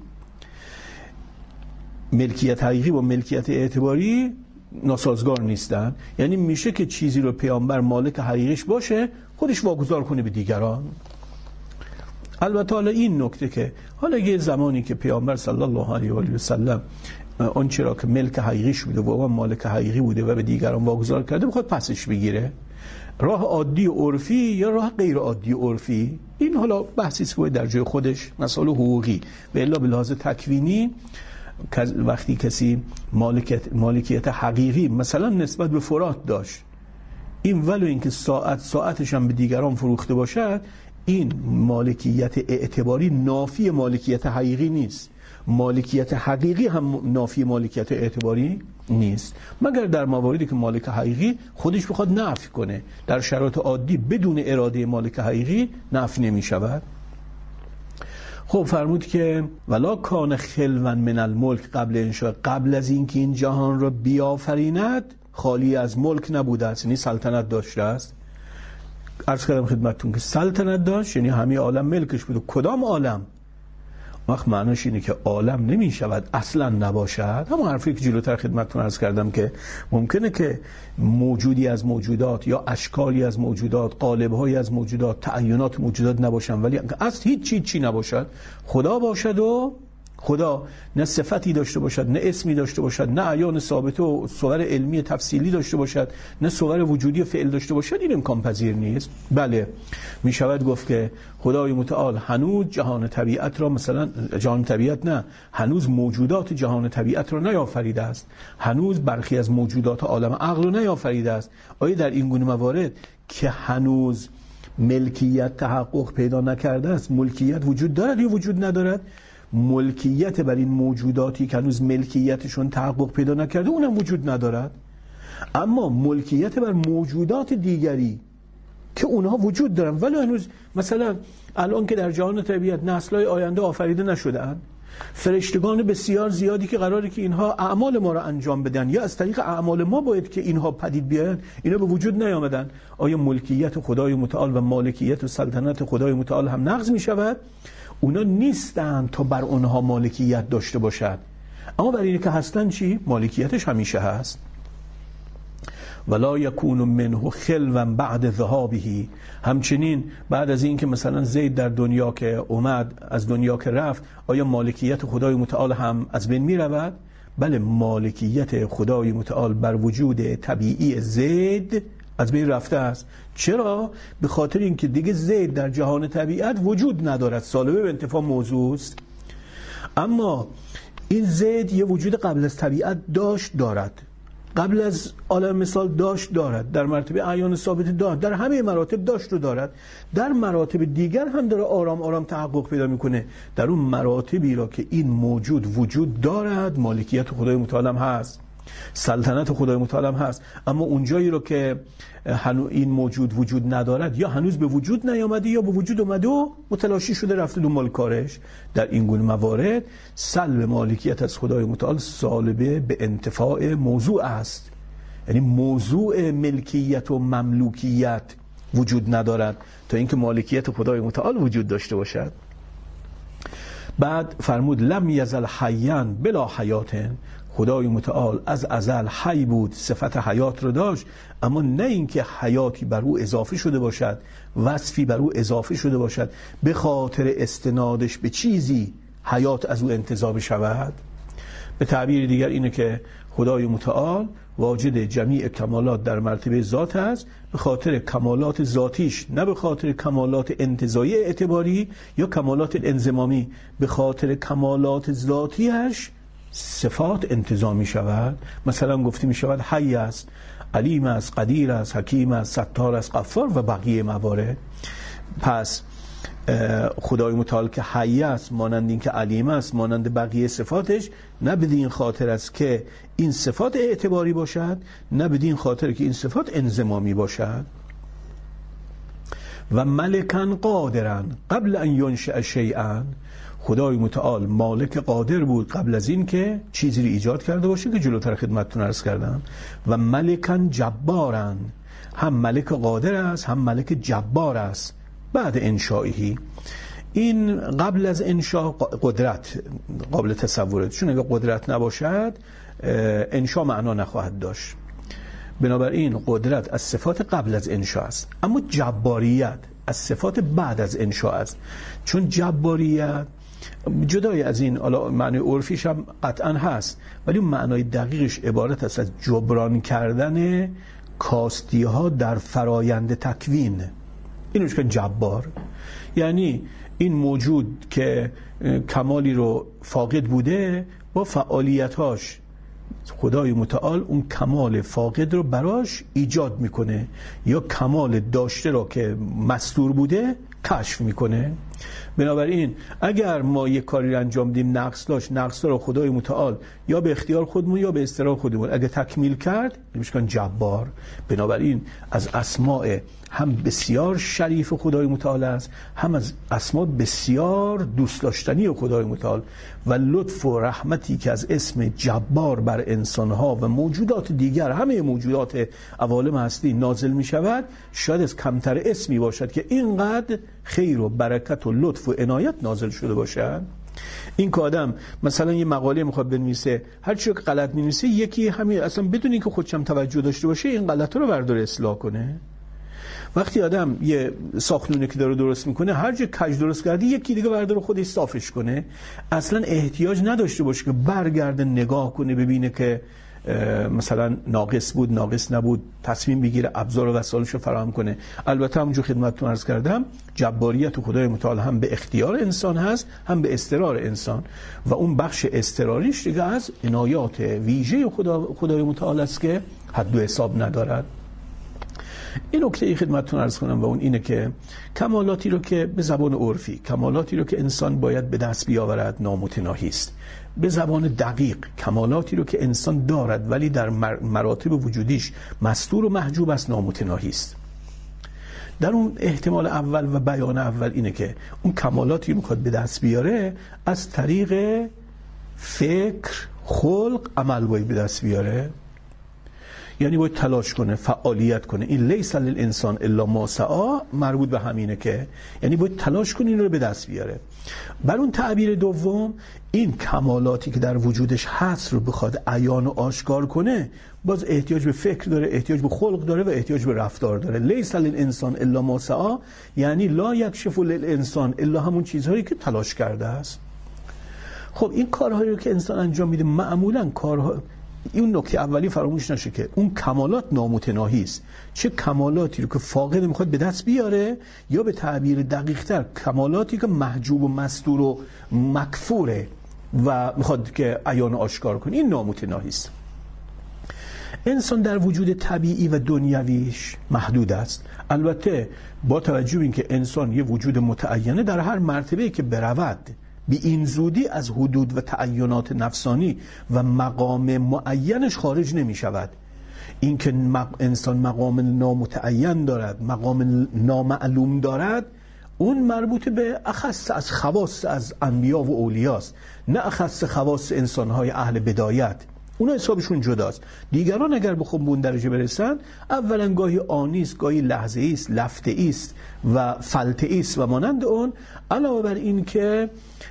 ملکیت حقیقی با ملکیت اعتباری ناسازگار نیستن. یعنی میشه که چیزی رو پیامبر مالک حقیقیش باشه، خودش واگذار کنه به دیگران. البته حالا این نکته که حالا یه زمانی که پیامبر صلی الله علیه و آله و سلم اون چرا که ملک حقیقیش بوده و اون مالک حقیقی بوده و به دیگران واگذار کرده، بخواد پسش بگیره، راه عادی و عرفی یا راه غیر عادی و عرفی، این حالا بحثی است که در جای خودش، مسائل حقوقی. و الا به لحاظ تکوینی وقتی کسی مالکیت مالکیت حقیقی مثلا نسبت به فرات داشت، این ولو اینکه ساعت ساعتش هم به دیگران فروخته باشد، این مالکیت اعتباری نافی مالکیت حقیقی نیست. مالکیت حقیقی هم نافی مالکیت اعتباری نیست، مگر در مواردی که مالک حقیقی خودش بخواد نفی کنه. در شرایط عادی بدون اراده مالک حقیقی نفی نمی شود. خب فرمود که ولا کان خلوا من الملک قبل انشاء، قبل از اینکه این جهان را بیافریند خالی از ملک نبوده است، یعنی سلطنت داشته است. عرض کردم خدمتتون که سلطنت داشت یعنی همه عالم ملکش بود. کدام عالم؟ وقت معناش اینه که عالم نمی شود اصلا نباشد. همون حرفی که جلوتر خدمتتون عرض کردم که ممکنه که موجودی از موجودات یا اشکالی از موجودات، قالب‌هایی از موجودات، تعینات موجودات نباشن، ولی اصل هیچ چیز چی نباشد، خدا باشد و خدا نه صفتی داشته باشد، نه اسمی داشته باشد، نه اعیان ثابته و صور علمی تفصیلی داشته باشد، نه صور وجودی و فعل داشته باشد، این امکان پذیر نیست. بله می شود گفت که خدای متعال هنوز جهان طبیعت را، مثلا جهان طبیعت نه، هنوز موجودات جهان طبیعت را نیافریده است، هنوز برخی از موجودات عالم عقل را نیافریده است. آیا در این گونه موارد که هنوز ملکیت تحقق پیدا نکرده است، ملکیت وجود دارد یا وجود ندارد؟ ملکیت بر این موجوداتی که هنوز ملکیتشون تحقق پیدا نکرده اونم وجود ندارد. اما ملکیت بر موجودات دیگری که اونها وجود دارن ولی هنوز، مثلا الان که در جهان طبیعت نسل‌های آینده آفریده نشده‌اند، فرشتگان بسیار زیادی که قراره که اینها اعمال ما را انجام بدن یا از طریق اعمال ما باید که اینها پدید بیاین، اینا به وجود نیامدن. آیا ملکیت خدای متعال و مالکیت و سلطنت خدای متعال هم نقض می شود؟ اونا نیستن تا بر اونها مالکیت داشته باشد، اما برای اینکه هستن چی؟ مالکیتش همیشه هست. ولا یکون منه خلوا بعد ذهابه، همچنین بعد از این که مثلا زید در دنیا که اومد، از دنیا که رفت، آیا مالکیت خدای متعال هم از بین می رود؟ بله، مالکیت خدای متعال بر وجود طبیعی زید از بین رفته است. چرا؟ به خاطر اینکه دیگه زید در جهان طبیعت وجود ندارد، سالبه به انتفاع موضوع است. اما این زید یه وجود قبل از طبیعت داشت، دارد. قبل از عالم مثال داشت دارد، در مرتبه اعیان ثابت دارد، در همه مراتب داشت رو دارد، در مراتب دیگر هم داره آرام آرام تحقق پیدا میکنه. در اون مراتبی را که این موجود وجود دارد مالکیت خدای متعال هم هست، سلطنت خدای متعال هم هست، اما اونجایی رو که هنوز این موجود وجود ندارد یا هنوز به وجود نیامده یا به وجود اومده و متلاشی شده رفته دنبال کارش، در این گونه موارد سلب مالکیت از خدای متعال سالبه به انتفاع موضوع است. یعنی موضوع ملکیت و مملوکیت وجود ندارد تا اینکه مالکیت خدای متعال وجود داشته باشد. بعد فرمود لم یزل حیاً بلا حیات، خدای متعال از ازل حی بود، صفت حیات رو داشت، اما نه اینکه حیاتی بر او اضافه شده باشد، وصفی بر او اضافه شده باشد به خاطر استنادش به چیزی حیات از او انتزاع شود. به تعبیر دیگر اینه که خدای متعال واجد جمیع کمالات در مرتبه ذات است، به خاطر کمالات ذاتیش، نه به خاطر کمالات انتزاعی اعتباری یا کمالات انضمامی، به خاطر کمالات ذاتیش صفات انتزاع می شود. مثلا گفته می شود حی است، علیم است، قدیر است، حکیم است، ستار است، غفار و بقیه موارد. پس خدای متعال که حی است، مانند این که علیم است، مانند بقیه صفاتش، نه بدین خاطر است که این صفات اعتباری باشد، نه بدین خاطر که این صفات انضمامی باشد. و ملکن قادرن قبل ان ینشأ شیئا، خدای متعال مالک قادر بود قبل از این که چیزی رو ایجاد کرده باشه که جلوتر خدمتتون عرض کردم. و ملکن جبارن، هم ملک قادر است هم ملک جبار است بعد انشائهی. این قبل از انشاء قدرت قابل تصوره، چون اگه قدرت نباشد انشاء معنا نخواهد داشت. بنابراین قدرت از صفات قبل از انشاء است، اما جباریت از صفات بعد از انشاء است. چون جباریت جدای از این، حالا معنی عرفیش هم قطعا هست، ولی معنای دقیقش عبارت است از جبران کردن کاستی ها در فرایند تکوین. اینوش که جبار یعنی این موجود که کمالی رو فاقد بوده، با فعالیتاش خدای متعال اون کمال فاقد رو براش ایجاد میکنه، یا کمال داشته رو که مستور بوده کشف میکنه. بنابراین اگر ما یک کاری رو انجام بدیم نقص داشت، نقص رو خدای متعال یا به اختیار خودمون یا به استرار خودمون اگه تکمیل کرد میشن جبار. بنابراین از اسماء هم بسیار شریف خدای متعال است، هم از اسماء بسیار دوست داشتنی خدای متعال. و لطف و رحمتی که از اسم جبار بر انسانها و موجودات دیگر، همه موجودات عوالم هستی نازل می شود، شاید از کمتر اسمی باشد که اینقدر خیر و برکت و لطف و عنایت نازل شده باشد. این که آدم مثلا یه مقاله میخواد بنویسه، هر چی که غلط می‌نویسه یکی همین اصلا بدون اینکه خودش هم توجه داشته باشه این غلطا رو برداره اصلاح کنه. وقتی آدم یه ساختمونی که داره درست میکنه، هر جا کج درست کرده یکی دیگه برداره خودش صافش کنه، اصلا احتیاج نداشته باشه که برگرده نگاه کنه ببینه که مثلا ناقص بود ناقص نبود، تصمیم بگیره ابزار و وسایلش رو فراهم کنه. البته همونجور خدمتتون عرض کردم جباریت خدای متعال هم به اختیار انسان هست هم به استرار انسان، و اون بخش استراریش دیگه از عنایات ویژه خدا خدای متعال است که حد و حساب ندارد. این نکته خدمتتون عرض کنم و اون اینه که کمالاتی رو که به زبان عرفی، کمالاتی رو که انسان باید به دست بیاورد نامتناهی است. به زبان دقیق کمالاتی رو که انسان دارد ولی در مراتب وجودیش مستور و محجوب است نامتناهی است. در اون احتمال اول و بیان اول اینه که اون کمالاتی رو میخواد به دست بیاره از طریق فکر، خلق، عمل باید به دست بیاره. یعنی باید تلاش کنه، فعالیت کنه. این لیس للانسان الا ما سعی مربوط به همینه که یعنی باید تلاش کنه این رو به دست بیاره. بر اون تعبیر دوم، این کمالاتی که در وجودش هست رو بخواد عیان و آشکار کنه، باز احتیاج به فکر داره، احتیاج به خلق داره و احتیاج به رفتار داره. لیس للانسان الا ما سعی یعنی لا یکشف للانسان الا همون چیزهایی که تلاش کرده است. خب این کارهایی رو که انسان انجام میده معمولا کارها، این نکته اولی فراموش نشه که اون کمالات نامتناهی است. چه کمالاتی رو که فاقد میخواد به دست بیاره، یا به تعبیر دقیق تر کمالاتی که محجوب و مستور و مکفوره و میخواد که عیان آشکار کنه، این نامتناهی است. انسان در وجود طبیعی و دنیویش محدود است. البته با توجه به اینکه انسان یه وجود متعینه، در هر مرتبه‌ای که برود بی این زودی از حدود و تعینات نفسانی و مقام معینش خارج نمی شود. این که انسان مقام نامتعین دارد، مقام نامعلوم دارد، اون مربوط به اخص از خواص از انبیا و اولیاست، نه اخص خواص انسانهای اهل بدایت. اونا حسابشون جداست. دیگران اگر بخوام به اون درجه برسن، اولا گاهی آنیست، گاهی لحظه است، لفته است و فلته است و مانند اون. علاوه بر این که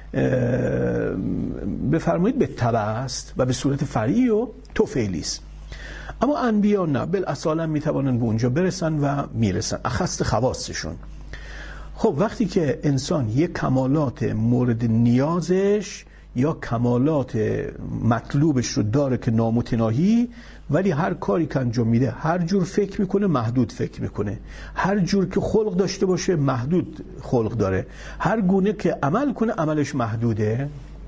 بفرمایید به تبع است و به صورت فرعی و توفیلی است. اما انبیا نه، بالاصاله میتوانن به اونجا برسن و میرسن، اخص خواصشون. خب وقتی که انسان یک کمالات مورد نیازش یا کمالات مطلوبش رو داره که نامتناهی، ولی هر کاری که انجام میده هر جور فکر میکنه محدود فکر میکنه، هر جور که خلق داشته باشه محدود خلق داره، هر گونه که عمل کنه عملش محدوده.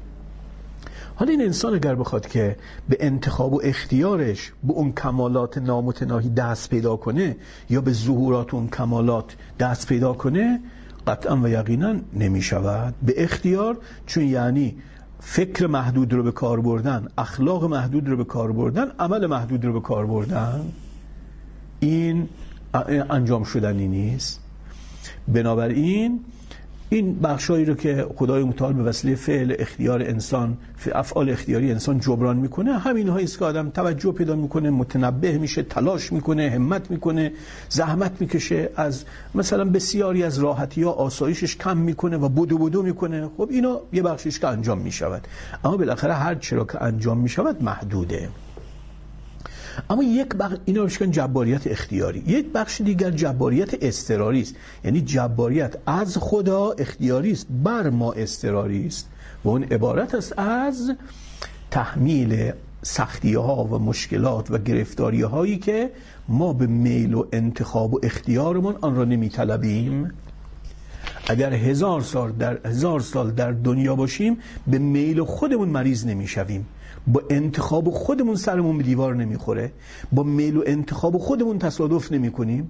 حالا این انسان اگر بخواد که به انتخاب و اختیارش به اون کمالات نامتناهی دست پیدا کنه یا به ظهورات اون کمالات دست پیدا کنه، قطعا و یقینا نمی شود به اختیار. چون یعنی فکر محدود رو به کار بردن، اخلاق محدود رو به کار بردن، عمل محدود رو به کار بردن، این انجام شدنی نیست. بنابراین این بخشایی رو که خدای متعال به وسیله فعل اختیار انسان، افعال اختیاری انسان جبران میکنه، همین هایی است که آدم توجه پیدا میکنه، متنبه میشه، تلاش میکنه، همت میکنه، زحمت میکشه، از مثلا بسیاری از راحتی ها آسایشش کم میکنه و بدو بدو میکنه. خب اینا یه بخشش که انجام میشود، اما بالاخره هر چرا که انجام میشود محدوده. اما یک بخش اینا بشکن جباریت اختیاری، یک بخش دیگر جباریت اضطراری است. یعنی جباریت از خدا اختیاری است، بر ما اضطراری است و اون عبارت است از تحمیل سختی ها و مشکلات و گرفتاری هایی که ما به میل و انتخاب و اختیارمون آن را نمی طلبیم. اگر هزار سال در هزار سال در دنیا باشیم به میل خودمون مریض نمی شویم، با انتخاب خودمون سرمون به دیوار نمیخوره، با میل و انتخاب خودمون تصادف نمی کنیم.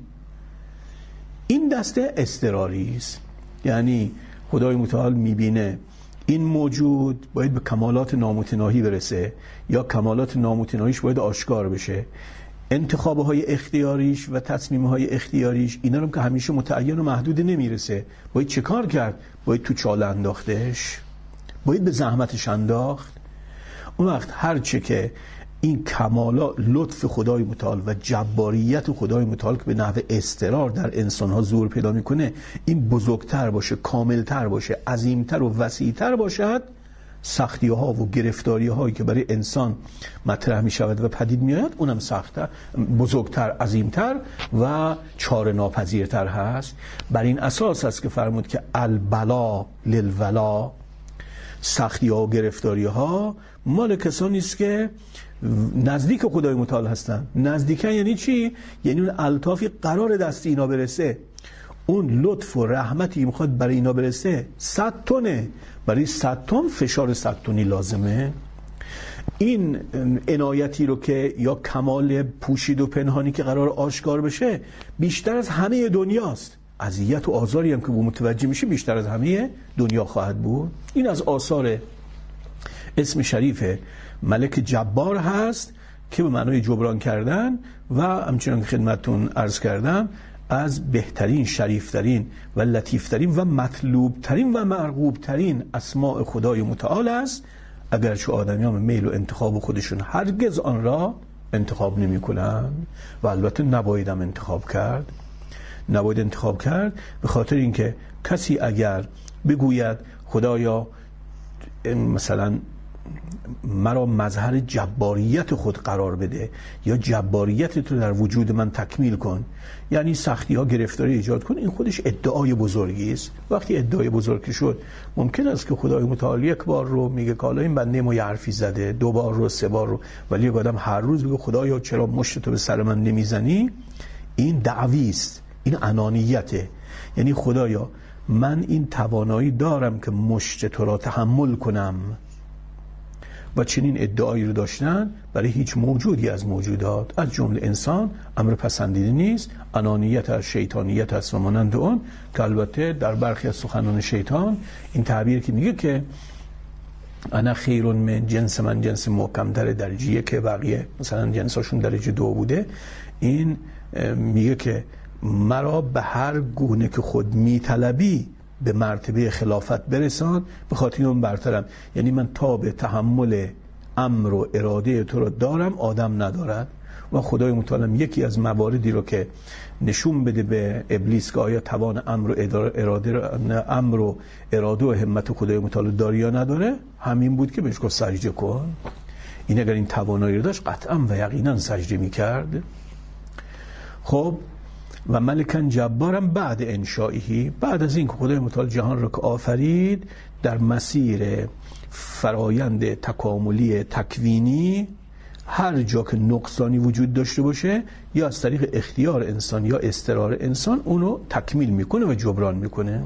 این دسته اضطراری است. یعنی خدای متعال میبینه این موجود باید به کمالات نامتناهی برسه یا کمالات نامتناهیش باید آشکار بشه، انتخابهای اختیاریش و تصمیمهای اختیاریش اینا رو که همیشه متعین و محدود نمیرسه، باید چه کار کرد؟ باید تو چاله انداختش، باید به زحمتش انداخت. اون وقت هرچه که این کمالات لطف خدای متعال و جباریت خدای متعال که به نحو اضطرار در انسانها ظهور پیدا میکنه، این بزرگتر باشه، کاملتر باشه، عظیمتر و وسیعتر باشد، سختی ها و گرفتاری هایی که برای انسان مطرح می شود و پدید می آید اونم سخت‌تر، بزرگتر، عظیمتر و چاره ناپذیرتر هست. بر این اساس است که فرمود که البلا للولا، سختی ها و گرفتاری ها مال کسانی است که نزدیک خدای متعال هستن. نزدیکن یعنی چی؟ یعنی اون الطافی قرار دست اینا برسه، اون لطف و رحمتی میخواد برای اینا برسه صد تونه، برای صد تن فشار صد تنی لازمه. این عنایتی رو که یا کمال پوشید و پنهانی که قرار آشکار بشه بیشتر از همه دنیاست. اذیت و آزاری هم که با متوجه میشه بیشتر از همه دنیا خواهد بود. این از آثار اسم شریف ملک جبار هست که به معنای جبران کردن و همچنان که خدمتتون عرض کردم از بهترین، شریفترین و لطیفترین و مطلوبترین و مرغوبترین اسماء خدای متعال است، اگرچه آدمیان میل و انتخاب خودشون هرگز آن را انتخاب نمی کنند و البته نبایدم انتخاب کرد. نباید انتخاب کرد به خاطر اینکه کسی اگر بگوید خدایا مثلا مرا مظهر جباریت خود قرار بده یا جباریت تو در وجود من تکمیل کن، یعنی سختی ها گرفتاری ایجاد کن، این خودش ادعای بزرگی است. وقتی ادعای بزرگی شد ممکن است که خدای متعال یک بار رو میگه که حالا این بنده ما یه حرفی زده، دو بار رو، سه بار رو، ولی یک آدم هر روز بگه خدایا چرا مشت تو به سر من نمیزنی، این دعوی است، این انانیته. یعنی خدایا من این توانایی دارم که مشت تو را تحمل کنم، و چنین ادعایی رو داشتن برای هیچ موجودی از موجودات از جمله انسان امر پسندیده نیست. انانیت از شیطانیت است و مانند اون، که البته در برخی از سخنان شیطان این تعبیر که میگه که انا خیر من جنس من جنس محکم در درجه که بقیه مثلا جنساشون درجه دو بوده، این میگه که مرا به هر گونه که خود میطلبی به مرتبه خلافت برسان، به خاطر اون برترم. یعنی من تا به تحمل امر و اراده تو رو دارم، آدم ندارد. و خدای متعال یکی از مواردی رو که نشون بده به ابلیس که آیا توان امر و اراده امر و اراده و همت خدای متعال داره یا نداره، همین بود که بهش گفت سجده کن. این اگر این توانایی رو داشت قطعا و یقینا سجده میکرد. خب و ملکن جبارم بعد انشائهی، بعد از این که خدای متعال جهان رو که آفرید، در مسیر فرایند تکاملی تکوینی هر جا که نقصانی وجود داشته باشه، یا از طریق اختیار انسان یا اضطرار انسان اونو تکمیل میکنه و جبران میکنه.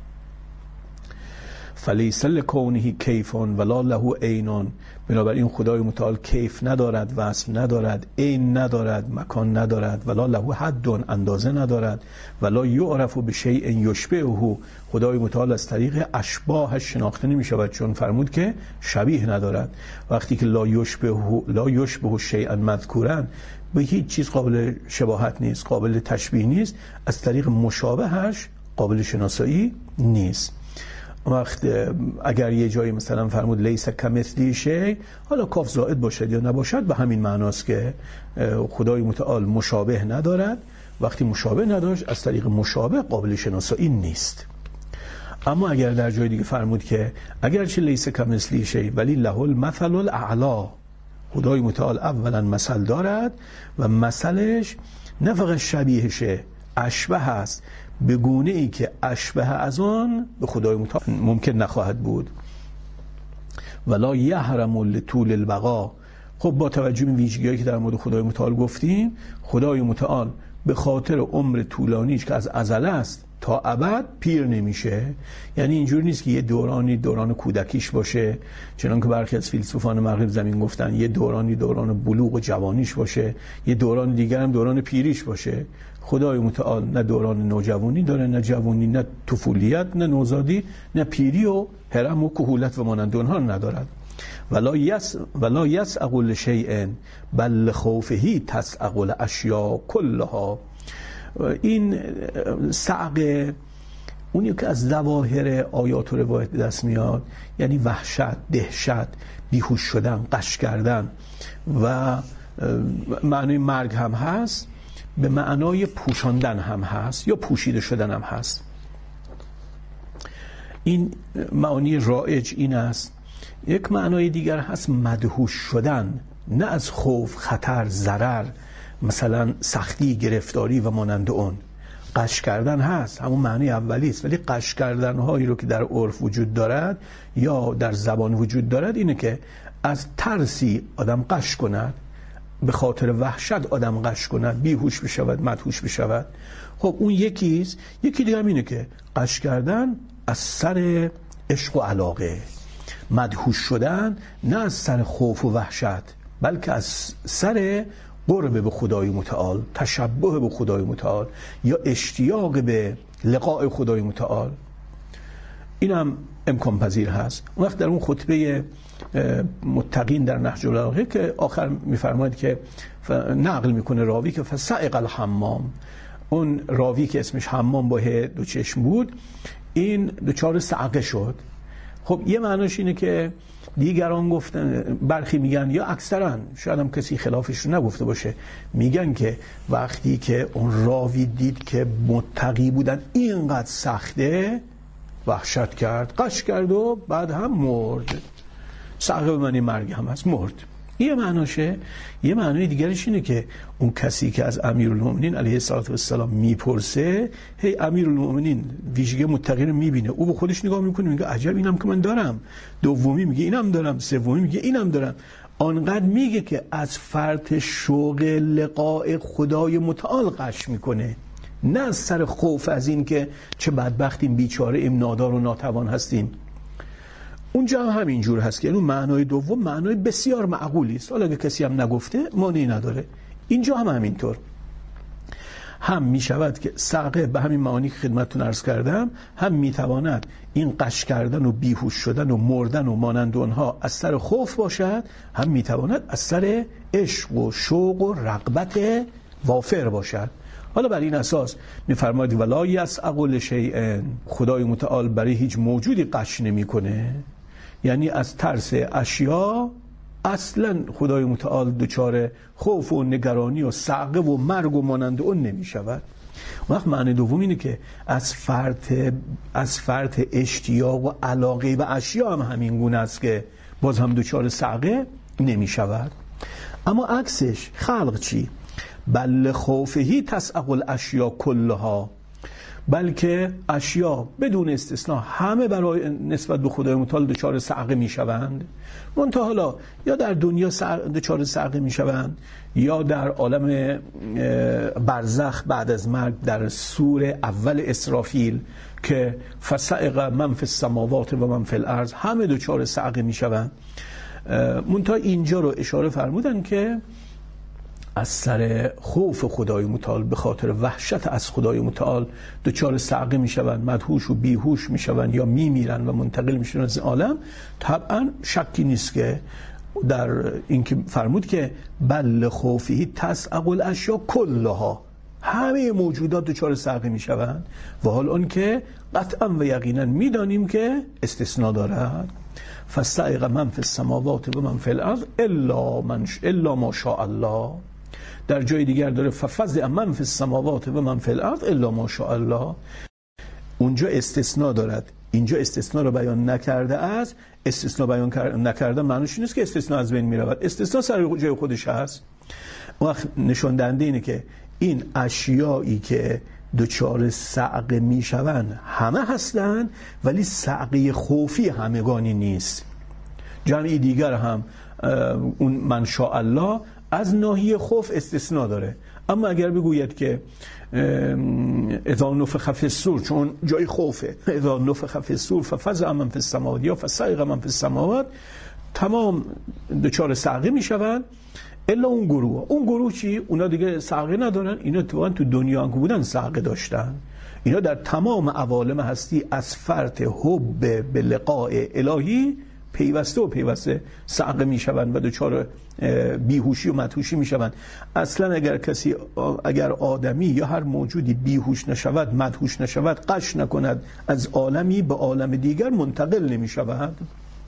فلیس لکونه کیفون ولا له عینون، بنابراین خدای متعال کیف ندارد، وصف ندارد، عین ندارد، مکان ندارد، ولا له حد، اندازه ندارد، ولا یعرف بشیء یشبهه، خدای متعال از طریق اشباهش شناخته نمی شود، چون فرمود که شبیه ندارد. وقتی که لا یشبهه لا یشبه شیئا مذکورا، به هیچ چیز قابل شباهت نیست، قابل تشبیه نیست، از طریق مشابهش قابل شناسایی نیست. وقت اگر یه جایی مثلا فرمود لیس کمثلی شیء، حالا کاف زائد باشد یا نباشد، به همین معناست که خدای متعال مشابه ندارد. وقتی مشابه نداشت، از طریق مشابه قابل شناسایی نیست. اما اگر در جای دیگه فرمود که اگرچه لیس کمثلی شیء ولی له المثل الاعلی، خدای متعال اولا مثل دارد و مثلش نه فقط شبیه شه، اشبه هست، به گونه ای که اشبه از آن به خدای متعال ممکن نخواهد بود. ولا یحرم لطول البقا. خب با توجه به ویژگی‌هایی که در مورد خدای متعال گفتیم، خدای متعال به خاطر عمر طولانیش که از ازل است تا ابد پیر نمیشه. یعنی اینجور نیست که یه دورانی دوران کودکیش باشه، چنان که برخی از فیلسوفان مغرب زمین گفتن، یه دورانی دوران بلوغ و جوانیش باشه، یه دوران دیگر هم دوران پیریش باشه. خدای متعال نه دوران نوجوانی داره، نه جوانی، نه طفولیت، نه نوزادی، نه پیری و هرم و کهولت و مانند اونها ندارد. ولا یس ولا یسعق لشیء بل لخوفه تسعق الاشیاء کلها. این صعق اونی که از ظواهر آیات و روایت دست میاد، یعنی وحشت، دهشت، بیهوش شدن، غش کردن، و معنای مرگ هم هست، به معنای پوشاندن هم هست یا پوشیده شدن هم هست. این معانی رایج این است. یک معنای دیگر هست مدهوش شدن، نه از خوف، خطر، ضرر، مثلا سختی، گرفتاری و مانند اون. غش کردن هست، همون معنی اولی است، ولی غش کردن هایی رو که در عرف وجود دارد یا در زبان وجود دارد اینه که از ترسی آدم غش کند، به خاطر وحشت آدم غش کند، بیهوش بشود، مدهوش بشود. خب اون یکیست. یکی دیگه هم اینه که غش کردن از سر عشق و علاقه، مدهوش شدن نه از سر خوف و وحشت، بلکه از سر قرب به خدای متعال، تشبه به خدای متعال یا اشتیاق به لقاء خدای متعال. این هم امکان پذیر هست. اون وقت در اون خطبه متقین در نهج البلاغه که آخر میفرماید که نقل میکنه راوی که فسعق الحمام، اون راوی که اسمش حمام با دو چشم بود، این دچار صعقه شد. خب یه معناش اینه که دیگران گفتن، برخی میگن یا اکثرا، شاید هم کسی خلافش رو نگفته باشه، میگن که وقتی که اون راوی دید که متقی بودن اینقدر سخته، وحشت کرد، غش کرد و بعد هم مرد. صعقه به معنی مرگ هم هست، مرد. یه معناشه. یه معنای دیگرش اینه که اون کسی که از امیرالمومنین علیه السلام میپرسه، هی امیرالمومنین ویژگی متقی رو میبینه، او به خودش نگاه میکنه، میگه عجب اینم که من دارم، دومی میگه اینم دارم، سومی میگه اینم دارم. آنقدر میگه که از فرط شوق لقاء خدای متعال غش میکنه، نه از سر خوف از این که چه بدبختیم، بیچاره ایم، نادار و ناتوان هستیم. اونجا هم همینجور هست که اون معنای دوم معنای بسیار معقولی است، حالا اگه کسی هم نگفته مانعی نداره. اینجا هم همینطور هم می شود که صعقه به همین معانی که خدمتتون عرض کردم هم می تواند این قش کردن و بیهوش شدن و مردن و مانند اونها از سر خوف باشد، هم می تواند از سر عشق و شوق و رغبت وافر باشد. حالا بر این اساس می‌فرماید ولا یسعق لشیء، خدای متعال برای هیچ موجودی قش نمی‌کنه، یعنی از ترس اشیا اصلا خدای متعال دچار خوف و نگرانی و صعقه و مرگ و مانند اون نمی‌شود. وقت معنی دوم اینه که از فرط از فرط اشتیاق و علاقه به اشیا هم همین گونه است که باز هم دچار صعقه نمی‌شود. اما عکسش خلق چی؟ بل خوفهی تسعق الاشیا کلها، بلکه اشیا بدون استثناء همه برای نسبت به خدای متعال دچار صعقه میشوند. منتها حالا یا در دنیا دچار صعقه میشوند یا در عالم برزخ بعد از مرگ در سوره اول اسرافیل که فصعق من فی السماوات و من فی الارض همه دچار صعقه میشوند. منتها اینجا رو اشاره فرمودن که از سر خوف خدای متعال به خاطر وحشت از خدای متعال دچار صعقه میشوند، مدهوش و بیهوش میشوند یا میمیرن و منتقل میشن از عالم. طبعا شکی نیست که در اینکه فرمود که بل خوفی تسعق الاشیا کلها، همه موجودات دچار صعقه میشوند و حال اون که قطعا و یقینا میدانیم که استثناء دارد. فصعق من فی السماوات و من فی الارض الا من الا ما شاء الله. در جای دیگر داره ففزع من فی السماوات و من فی الارض الا ما شاء الله. اونجا استثناء دارد، اینجا استثناء رو بیان نکرده است. استثناء بیان نکرده معنیش نیست که استثناء از بین می رود، استثناء سر جای خودش هست. وقت نشان دهنده اینه که این اشیایی که دچار صعقه می شوند همه هستند، ولی صعقه خوفی همگانی نیست. جمعی دیگر هم اون من شاء الله از ناحیه خوف استثناء داره. اما اگر بگوید که اذا نفخ فی الصور، چون جای خوفه، اذا نفخ فی الصور ففزع من فی السماوات یا فصعق من فی السماوات، تمام دچار صعقه میشوند الا اون گروه. اون گروه چی؟ اونا دیگه صعقه ندارن. اینا تو تو دنیا هم بودن صعقه داشتن. اینا در تمام عوالم هستی از فرط حب به لقاء الهی پیوسته و پیوسته صعقه میشوند و دچار بیهوشی و مدهوشی میشوند. اصلا اگر کسی اگر آدمی یا هر موجودی بیهوش نشود، مدهوش نشود، قش نکند، از عالمی به عالم دیگر منتقل نمیشود.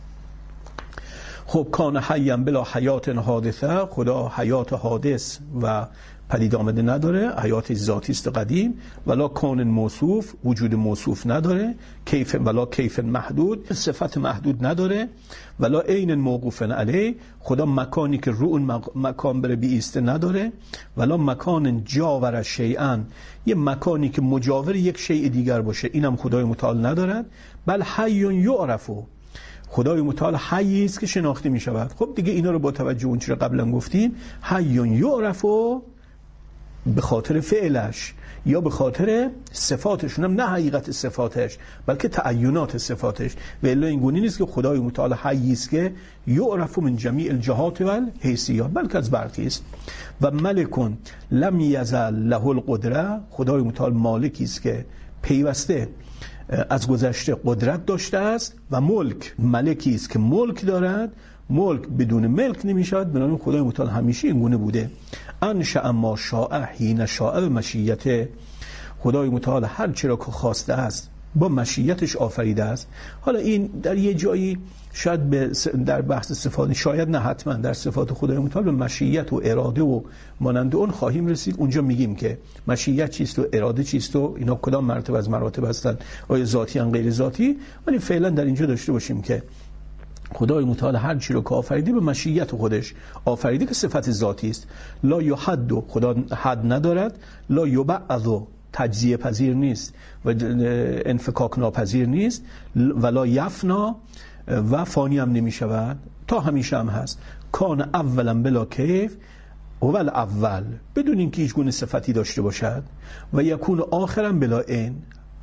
خب کان حیا بلا حیات حادثه، خدا حیات حادث و پدید آمده نداره، حیات ذاتی است قدیم. ولا کان موصوف، وجود موصوف نداره. کیف ولا کیف محدود، صفت محدود نداره. ولا عین موقوف علیه، خدا مکانی که رو اون مکان بره بیسته نداره. ولا مکان جاور شیئا، یه مکانی که مجاور یک شیء دیگر باشه، اینم خدای متعال ندارد. بل حی یعرفو، خدای متعال حی است که شناخته می شود. خب دیگه اینا رو با توجه اون چیزی قبلا گفتیم، حی یعرفو به خاطر فعلش یا به خاطر صفاتشون، هم نه حقیقت صفاتش بلکه تعینات صفاتش. و الا این گونه نیست که خدای متعال حی است که یعرف من جمیع الجهات و الحیثیات، بلکه از برخی است. و ملکون لم یزل له القدره، خدای متعال مالکی است که پیوسته از گذشته قدرت داشته است. و ملک، ملکی است که ملک دارد. ملک بدون ملک نمی شود، بنابراین خدای متعال همیشه این گونه بوده. انشأ ما شاء حین شاء به مشیته، خدای متعال هر چی را که خواسته است با مشیتش آفریده است. حالا این در یه جایی شاید به در بحث صفات، شاید نه حتما در صفات خدای متعال به مشیت و اراده و مانند اون خواهیم رسید. اونجا میگیم که مشیت چیست و اراده چیست و اینا کدام مرتبه از مراتب هستند، آیا ذاتی یا غیر ذاتی. ولی فعلا در اینجا داشته باشیم که خدای متعال هر چی رو که آفریده به مشیت خودش آفریده که صفت ذاتی است. لا یحد، خدا حد ندارد. لا یبعض، تجزیه پذیر نیست و انفکاک ناپذیر نیست. ولا یفنا، و فانی هم نمی شود، تا همیشه هم هست. کان اولا بلا کیف، اول اول بدون اینکه هیچ گونه صفتی داشته باشد. و یکون آخرا بلا عین،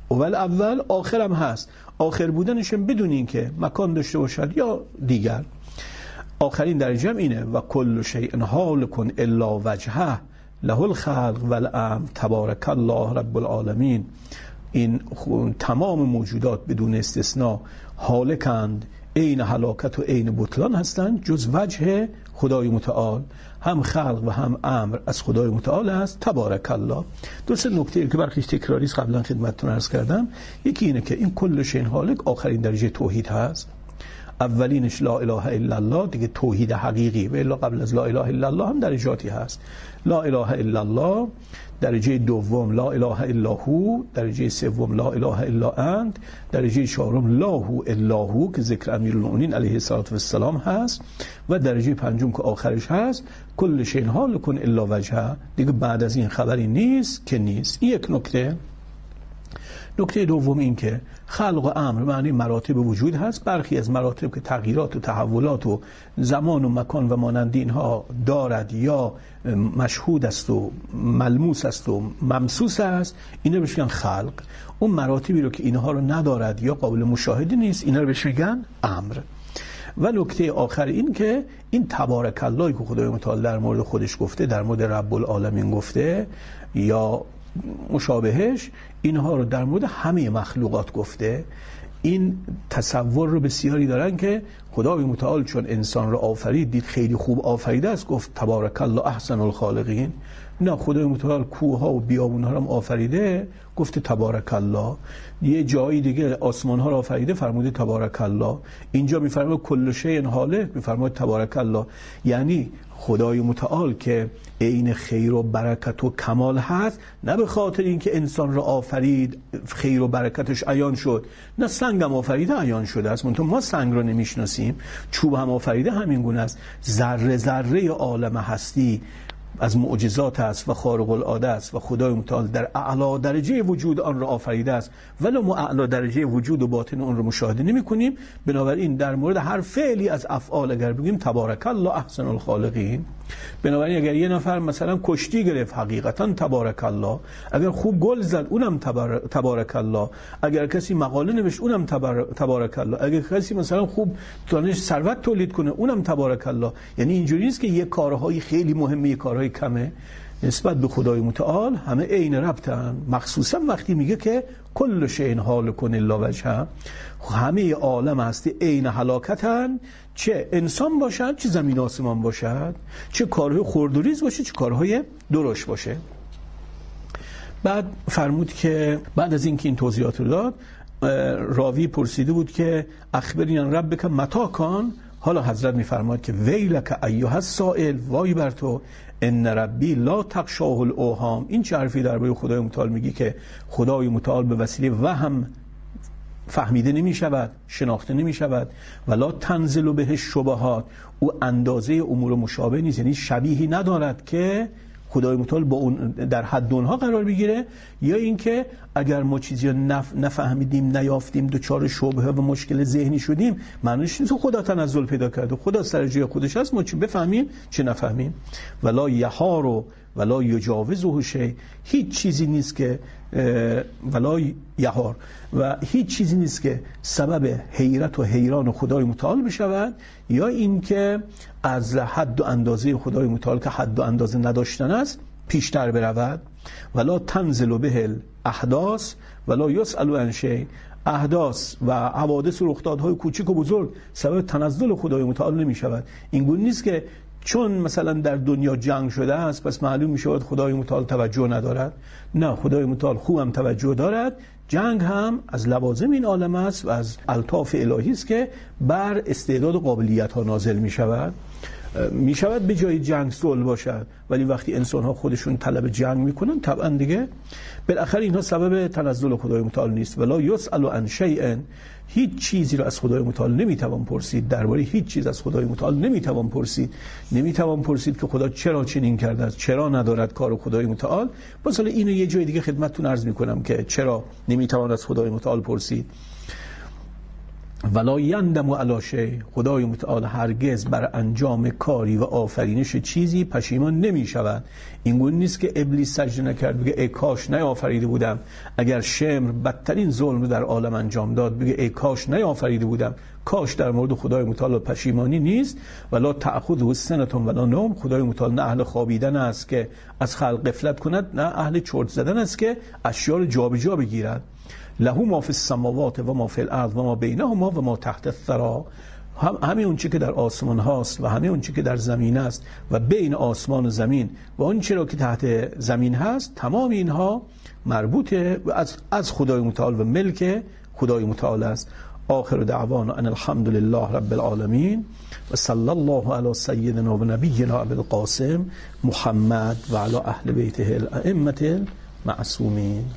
اول اول آخرم هست. آخر بودنش بدون این که مکان داشته باشد یا دیگر. آخرین درجه هم اینه و کل شیء هالک الا وجهه له الخلق والامر تبارک الله رب العالمین. این تمام موجودات بدون استثناء هالکند، عین هلاکت و عین بطلان هستند جز وجه خدای متعال. هم خلق و هم امر از خدای متعال است تبارک الله. دو سه نکته که برخیش تکراری است قبلا خدمتتون عرض کردم. یکی اینه که این کل شیء هالک آخرین درجه توحید هست. اولینش لا اله الا الله، دیگه توحید حقیقی، و الا قبل از لا اله الا الله هم درجاتی هست. لا اله الا الله، درجه دوم لا اله الا هو، درجه سوم لا اله الا انت، درجه چهارم لا هو الا هو که ذکر امیرالمؤمنین علیه الصلاه و السلام هست، و درجه پنجم که آخرش هست کل شیء هالک الا وجهه. دیگه بعد از این خبری نیست که نیست. این یک نکته. نکته دوم این که خلق و امر معنی مراتب وجود هست. برخی از مراتب که تغییرات و تحولات و زمان و مکان و مانند اینها دارد یا مشهود است و ملموس است و ممسوس است، اینا بهش میگن خلق. اون مراتبی رو که اینها رو ندارد یا قابل مشاهده نیست، اینا رو بهش میگن امر. و نکته آخر این که این تبارک الله که خدای متعال در مورد خودش گفته، در مورد رب العالمین گفته یا مشابهش، اینها رو در مورد همه مخلوقات گفته. این تصور رو بسیاری دارن که خدای متعال چون انسان رو آفرید دید خیلی خوب آفریده است گفت تبارک الله احسن الخالقین. نه، خدای متعال کوه ها و بیابون ها رو هم آفریده گفته تبارک الله. یه جایی دیگه آسمان ها رو آفریده فرموده تبارک الله. اینجا میفرماید کل شیء هالک، میفرماید تبارک الله. یعنی خدای متعال که عین خیر و برکت و کمال هست، نه به خاطر اینکه انسان را آفرید خیر و برکتش عیان شد، نه سنگ هم آفریده عیان شده است. منتها ما سنگ را نمیشناسیم، چوب هم آفریده همین گونه است. ذره ذره عالم هستی از معجزات است و خارق العاده است و خدای متعال در اعلی درجه وجود آن را آفریده است، ولی ما اعلی درجه وجود و باطن آن را مشاهده نمی کنیم. بنابراین در مورد هر فعلی از افعال اگر بگیم تبارک الله احسن الخالقین، بنابراین اگر یه نفر مثلا کشتی گرفت حقیقتا تبارک الله، اگر خوب گل زد اونم تبارک الله، اگر کسی مقاله نوشت اونم تبارک الله، اگر کسی مثلا خوب دانش ثروت تولید کنه اونم تبارک الله. یعنی اینجوری نیست که یه کارهای خیلی مهمه یه کارهای کمه. نسبت به خدای متعال همه عین ربطن، مخصوصا وقتی میگه که کل شیء هالک الا وجهه، همه عالم هستی عین هلاکتن، چه انسان باشد چه زمین آسمان باشد، چه کارهای خرد و ریز باشه چه کارهای درشت باشه. بعد فرمود که بعد از اینکه این توضیحات رو داد، راوی پرسیده بود که اخبرنی عن ربک متی کان. حالا حضرت میفرماد که ویلک ایها السائل، وای بر تو، ان ربی لا تغشاه الاوهام. این چه حرفی درباره خدای متعال میگی که خدای متعال به وسیله وهم فهمیده نمی شود، شناخته نمی شود. ولا تنزل به الشبهات، او اندازه امور مشابه نیست، یعنی شبیهی ندارد که خدای متعال با اون در حد اونها قرار بگیره، یا اینکه اگر ما چیزی نف... نفهمیدیم نیافتیم دوچار شبهه و مشکل ذهنی شدیم، معنیش نیست خدا تنزل پیدا کرده، خدا سر جای خودش هست، ما چه بفهمیم چه نفهمیم. ولا یحار ولا یجاوزه شیء، هیچ چیزی نیست که ولا یحار و هیچ چیزی نیست که سبب حیرت و حیران خدای متعال بشود، یا اینکه از حد و اندازه خدای متعال که حد و اندازه نداشتن است پیشتر برود. ولا تنزل به الاحداث ولا یسأل عن شیء، احداث و حوادث و رخدادهای کوچک و بزرگ سبب تنزل خدای متعال نمی شود. این گونه نیست که چون مثلا در دنیا جنگ شده است پس معلوم می شود خدای متعال توجه ندارد. نه، خدای متعال خوب هم توجه دارد. جنگ هم از لوازم این عالم است و از الطاف الهی است که بر استعداد و قابلیت ها نازل می شود. می شود به جای جنگ صلح باشد، ولی وقتی انسان ها خودشون طلب جنگ میکنن طبعا دیگه بالاخره اینها سبب تنزل خدای متعال نیست. ولا یسأل عن شیء، هیچ چیزی را از خدای متعال نمیتوان پرسید، درباره هیچ چیز از خدای متعال نمیتوان پرسید. نمیتوان پرسید که خدا چرا چنین کرده است، چرا ندارد کار خدای متعال. پس حالا اینو یه جای دیگه خدمتتون عرض میکنم که چرا نمیتوان از خدای متعال پرسید. ولا یندم علی شیء، خدای متعال هرگز بر انجام کاری و آفرینش چیزی پشیمان نمی شود. این گونه نیست که ابلیس سجده نکرد بگه ای کاش نیافریده بودم، اگر شمر بدترین ظلم رو در عالم انجام داد بگه ای کاش نیافریده بودم. کاش در مورد خدای متعال پشیمانی نیست. ولا تأخذه سنة ولا نوم، خدای متعال نه اهل خوابیدن است که از خلق غفلت کند، نه اهل چرت زدن است که اشیاء رو جابجا بگیرد. له ما فی السماوات و ما فی الارض و ما بینهما و ما تحت الثری، هم همه اون چی که در آسمان هاست و همه اون چی که در زمین است و بین آسمان و زمین و اون چی که تحت زمین هست، تمام اینها مربوط از از خدای متعال و ملک خدای متعال است. آخر دعوانا ان الحمد لله رب العالمین و صلی الله علی سیدنا و نبینا ابی القاسم محمد و علی اهل بیته الائمه المعصومین.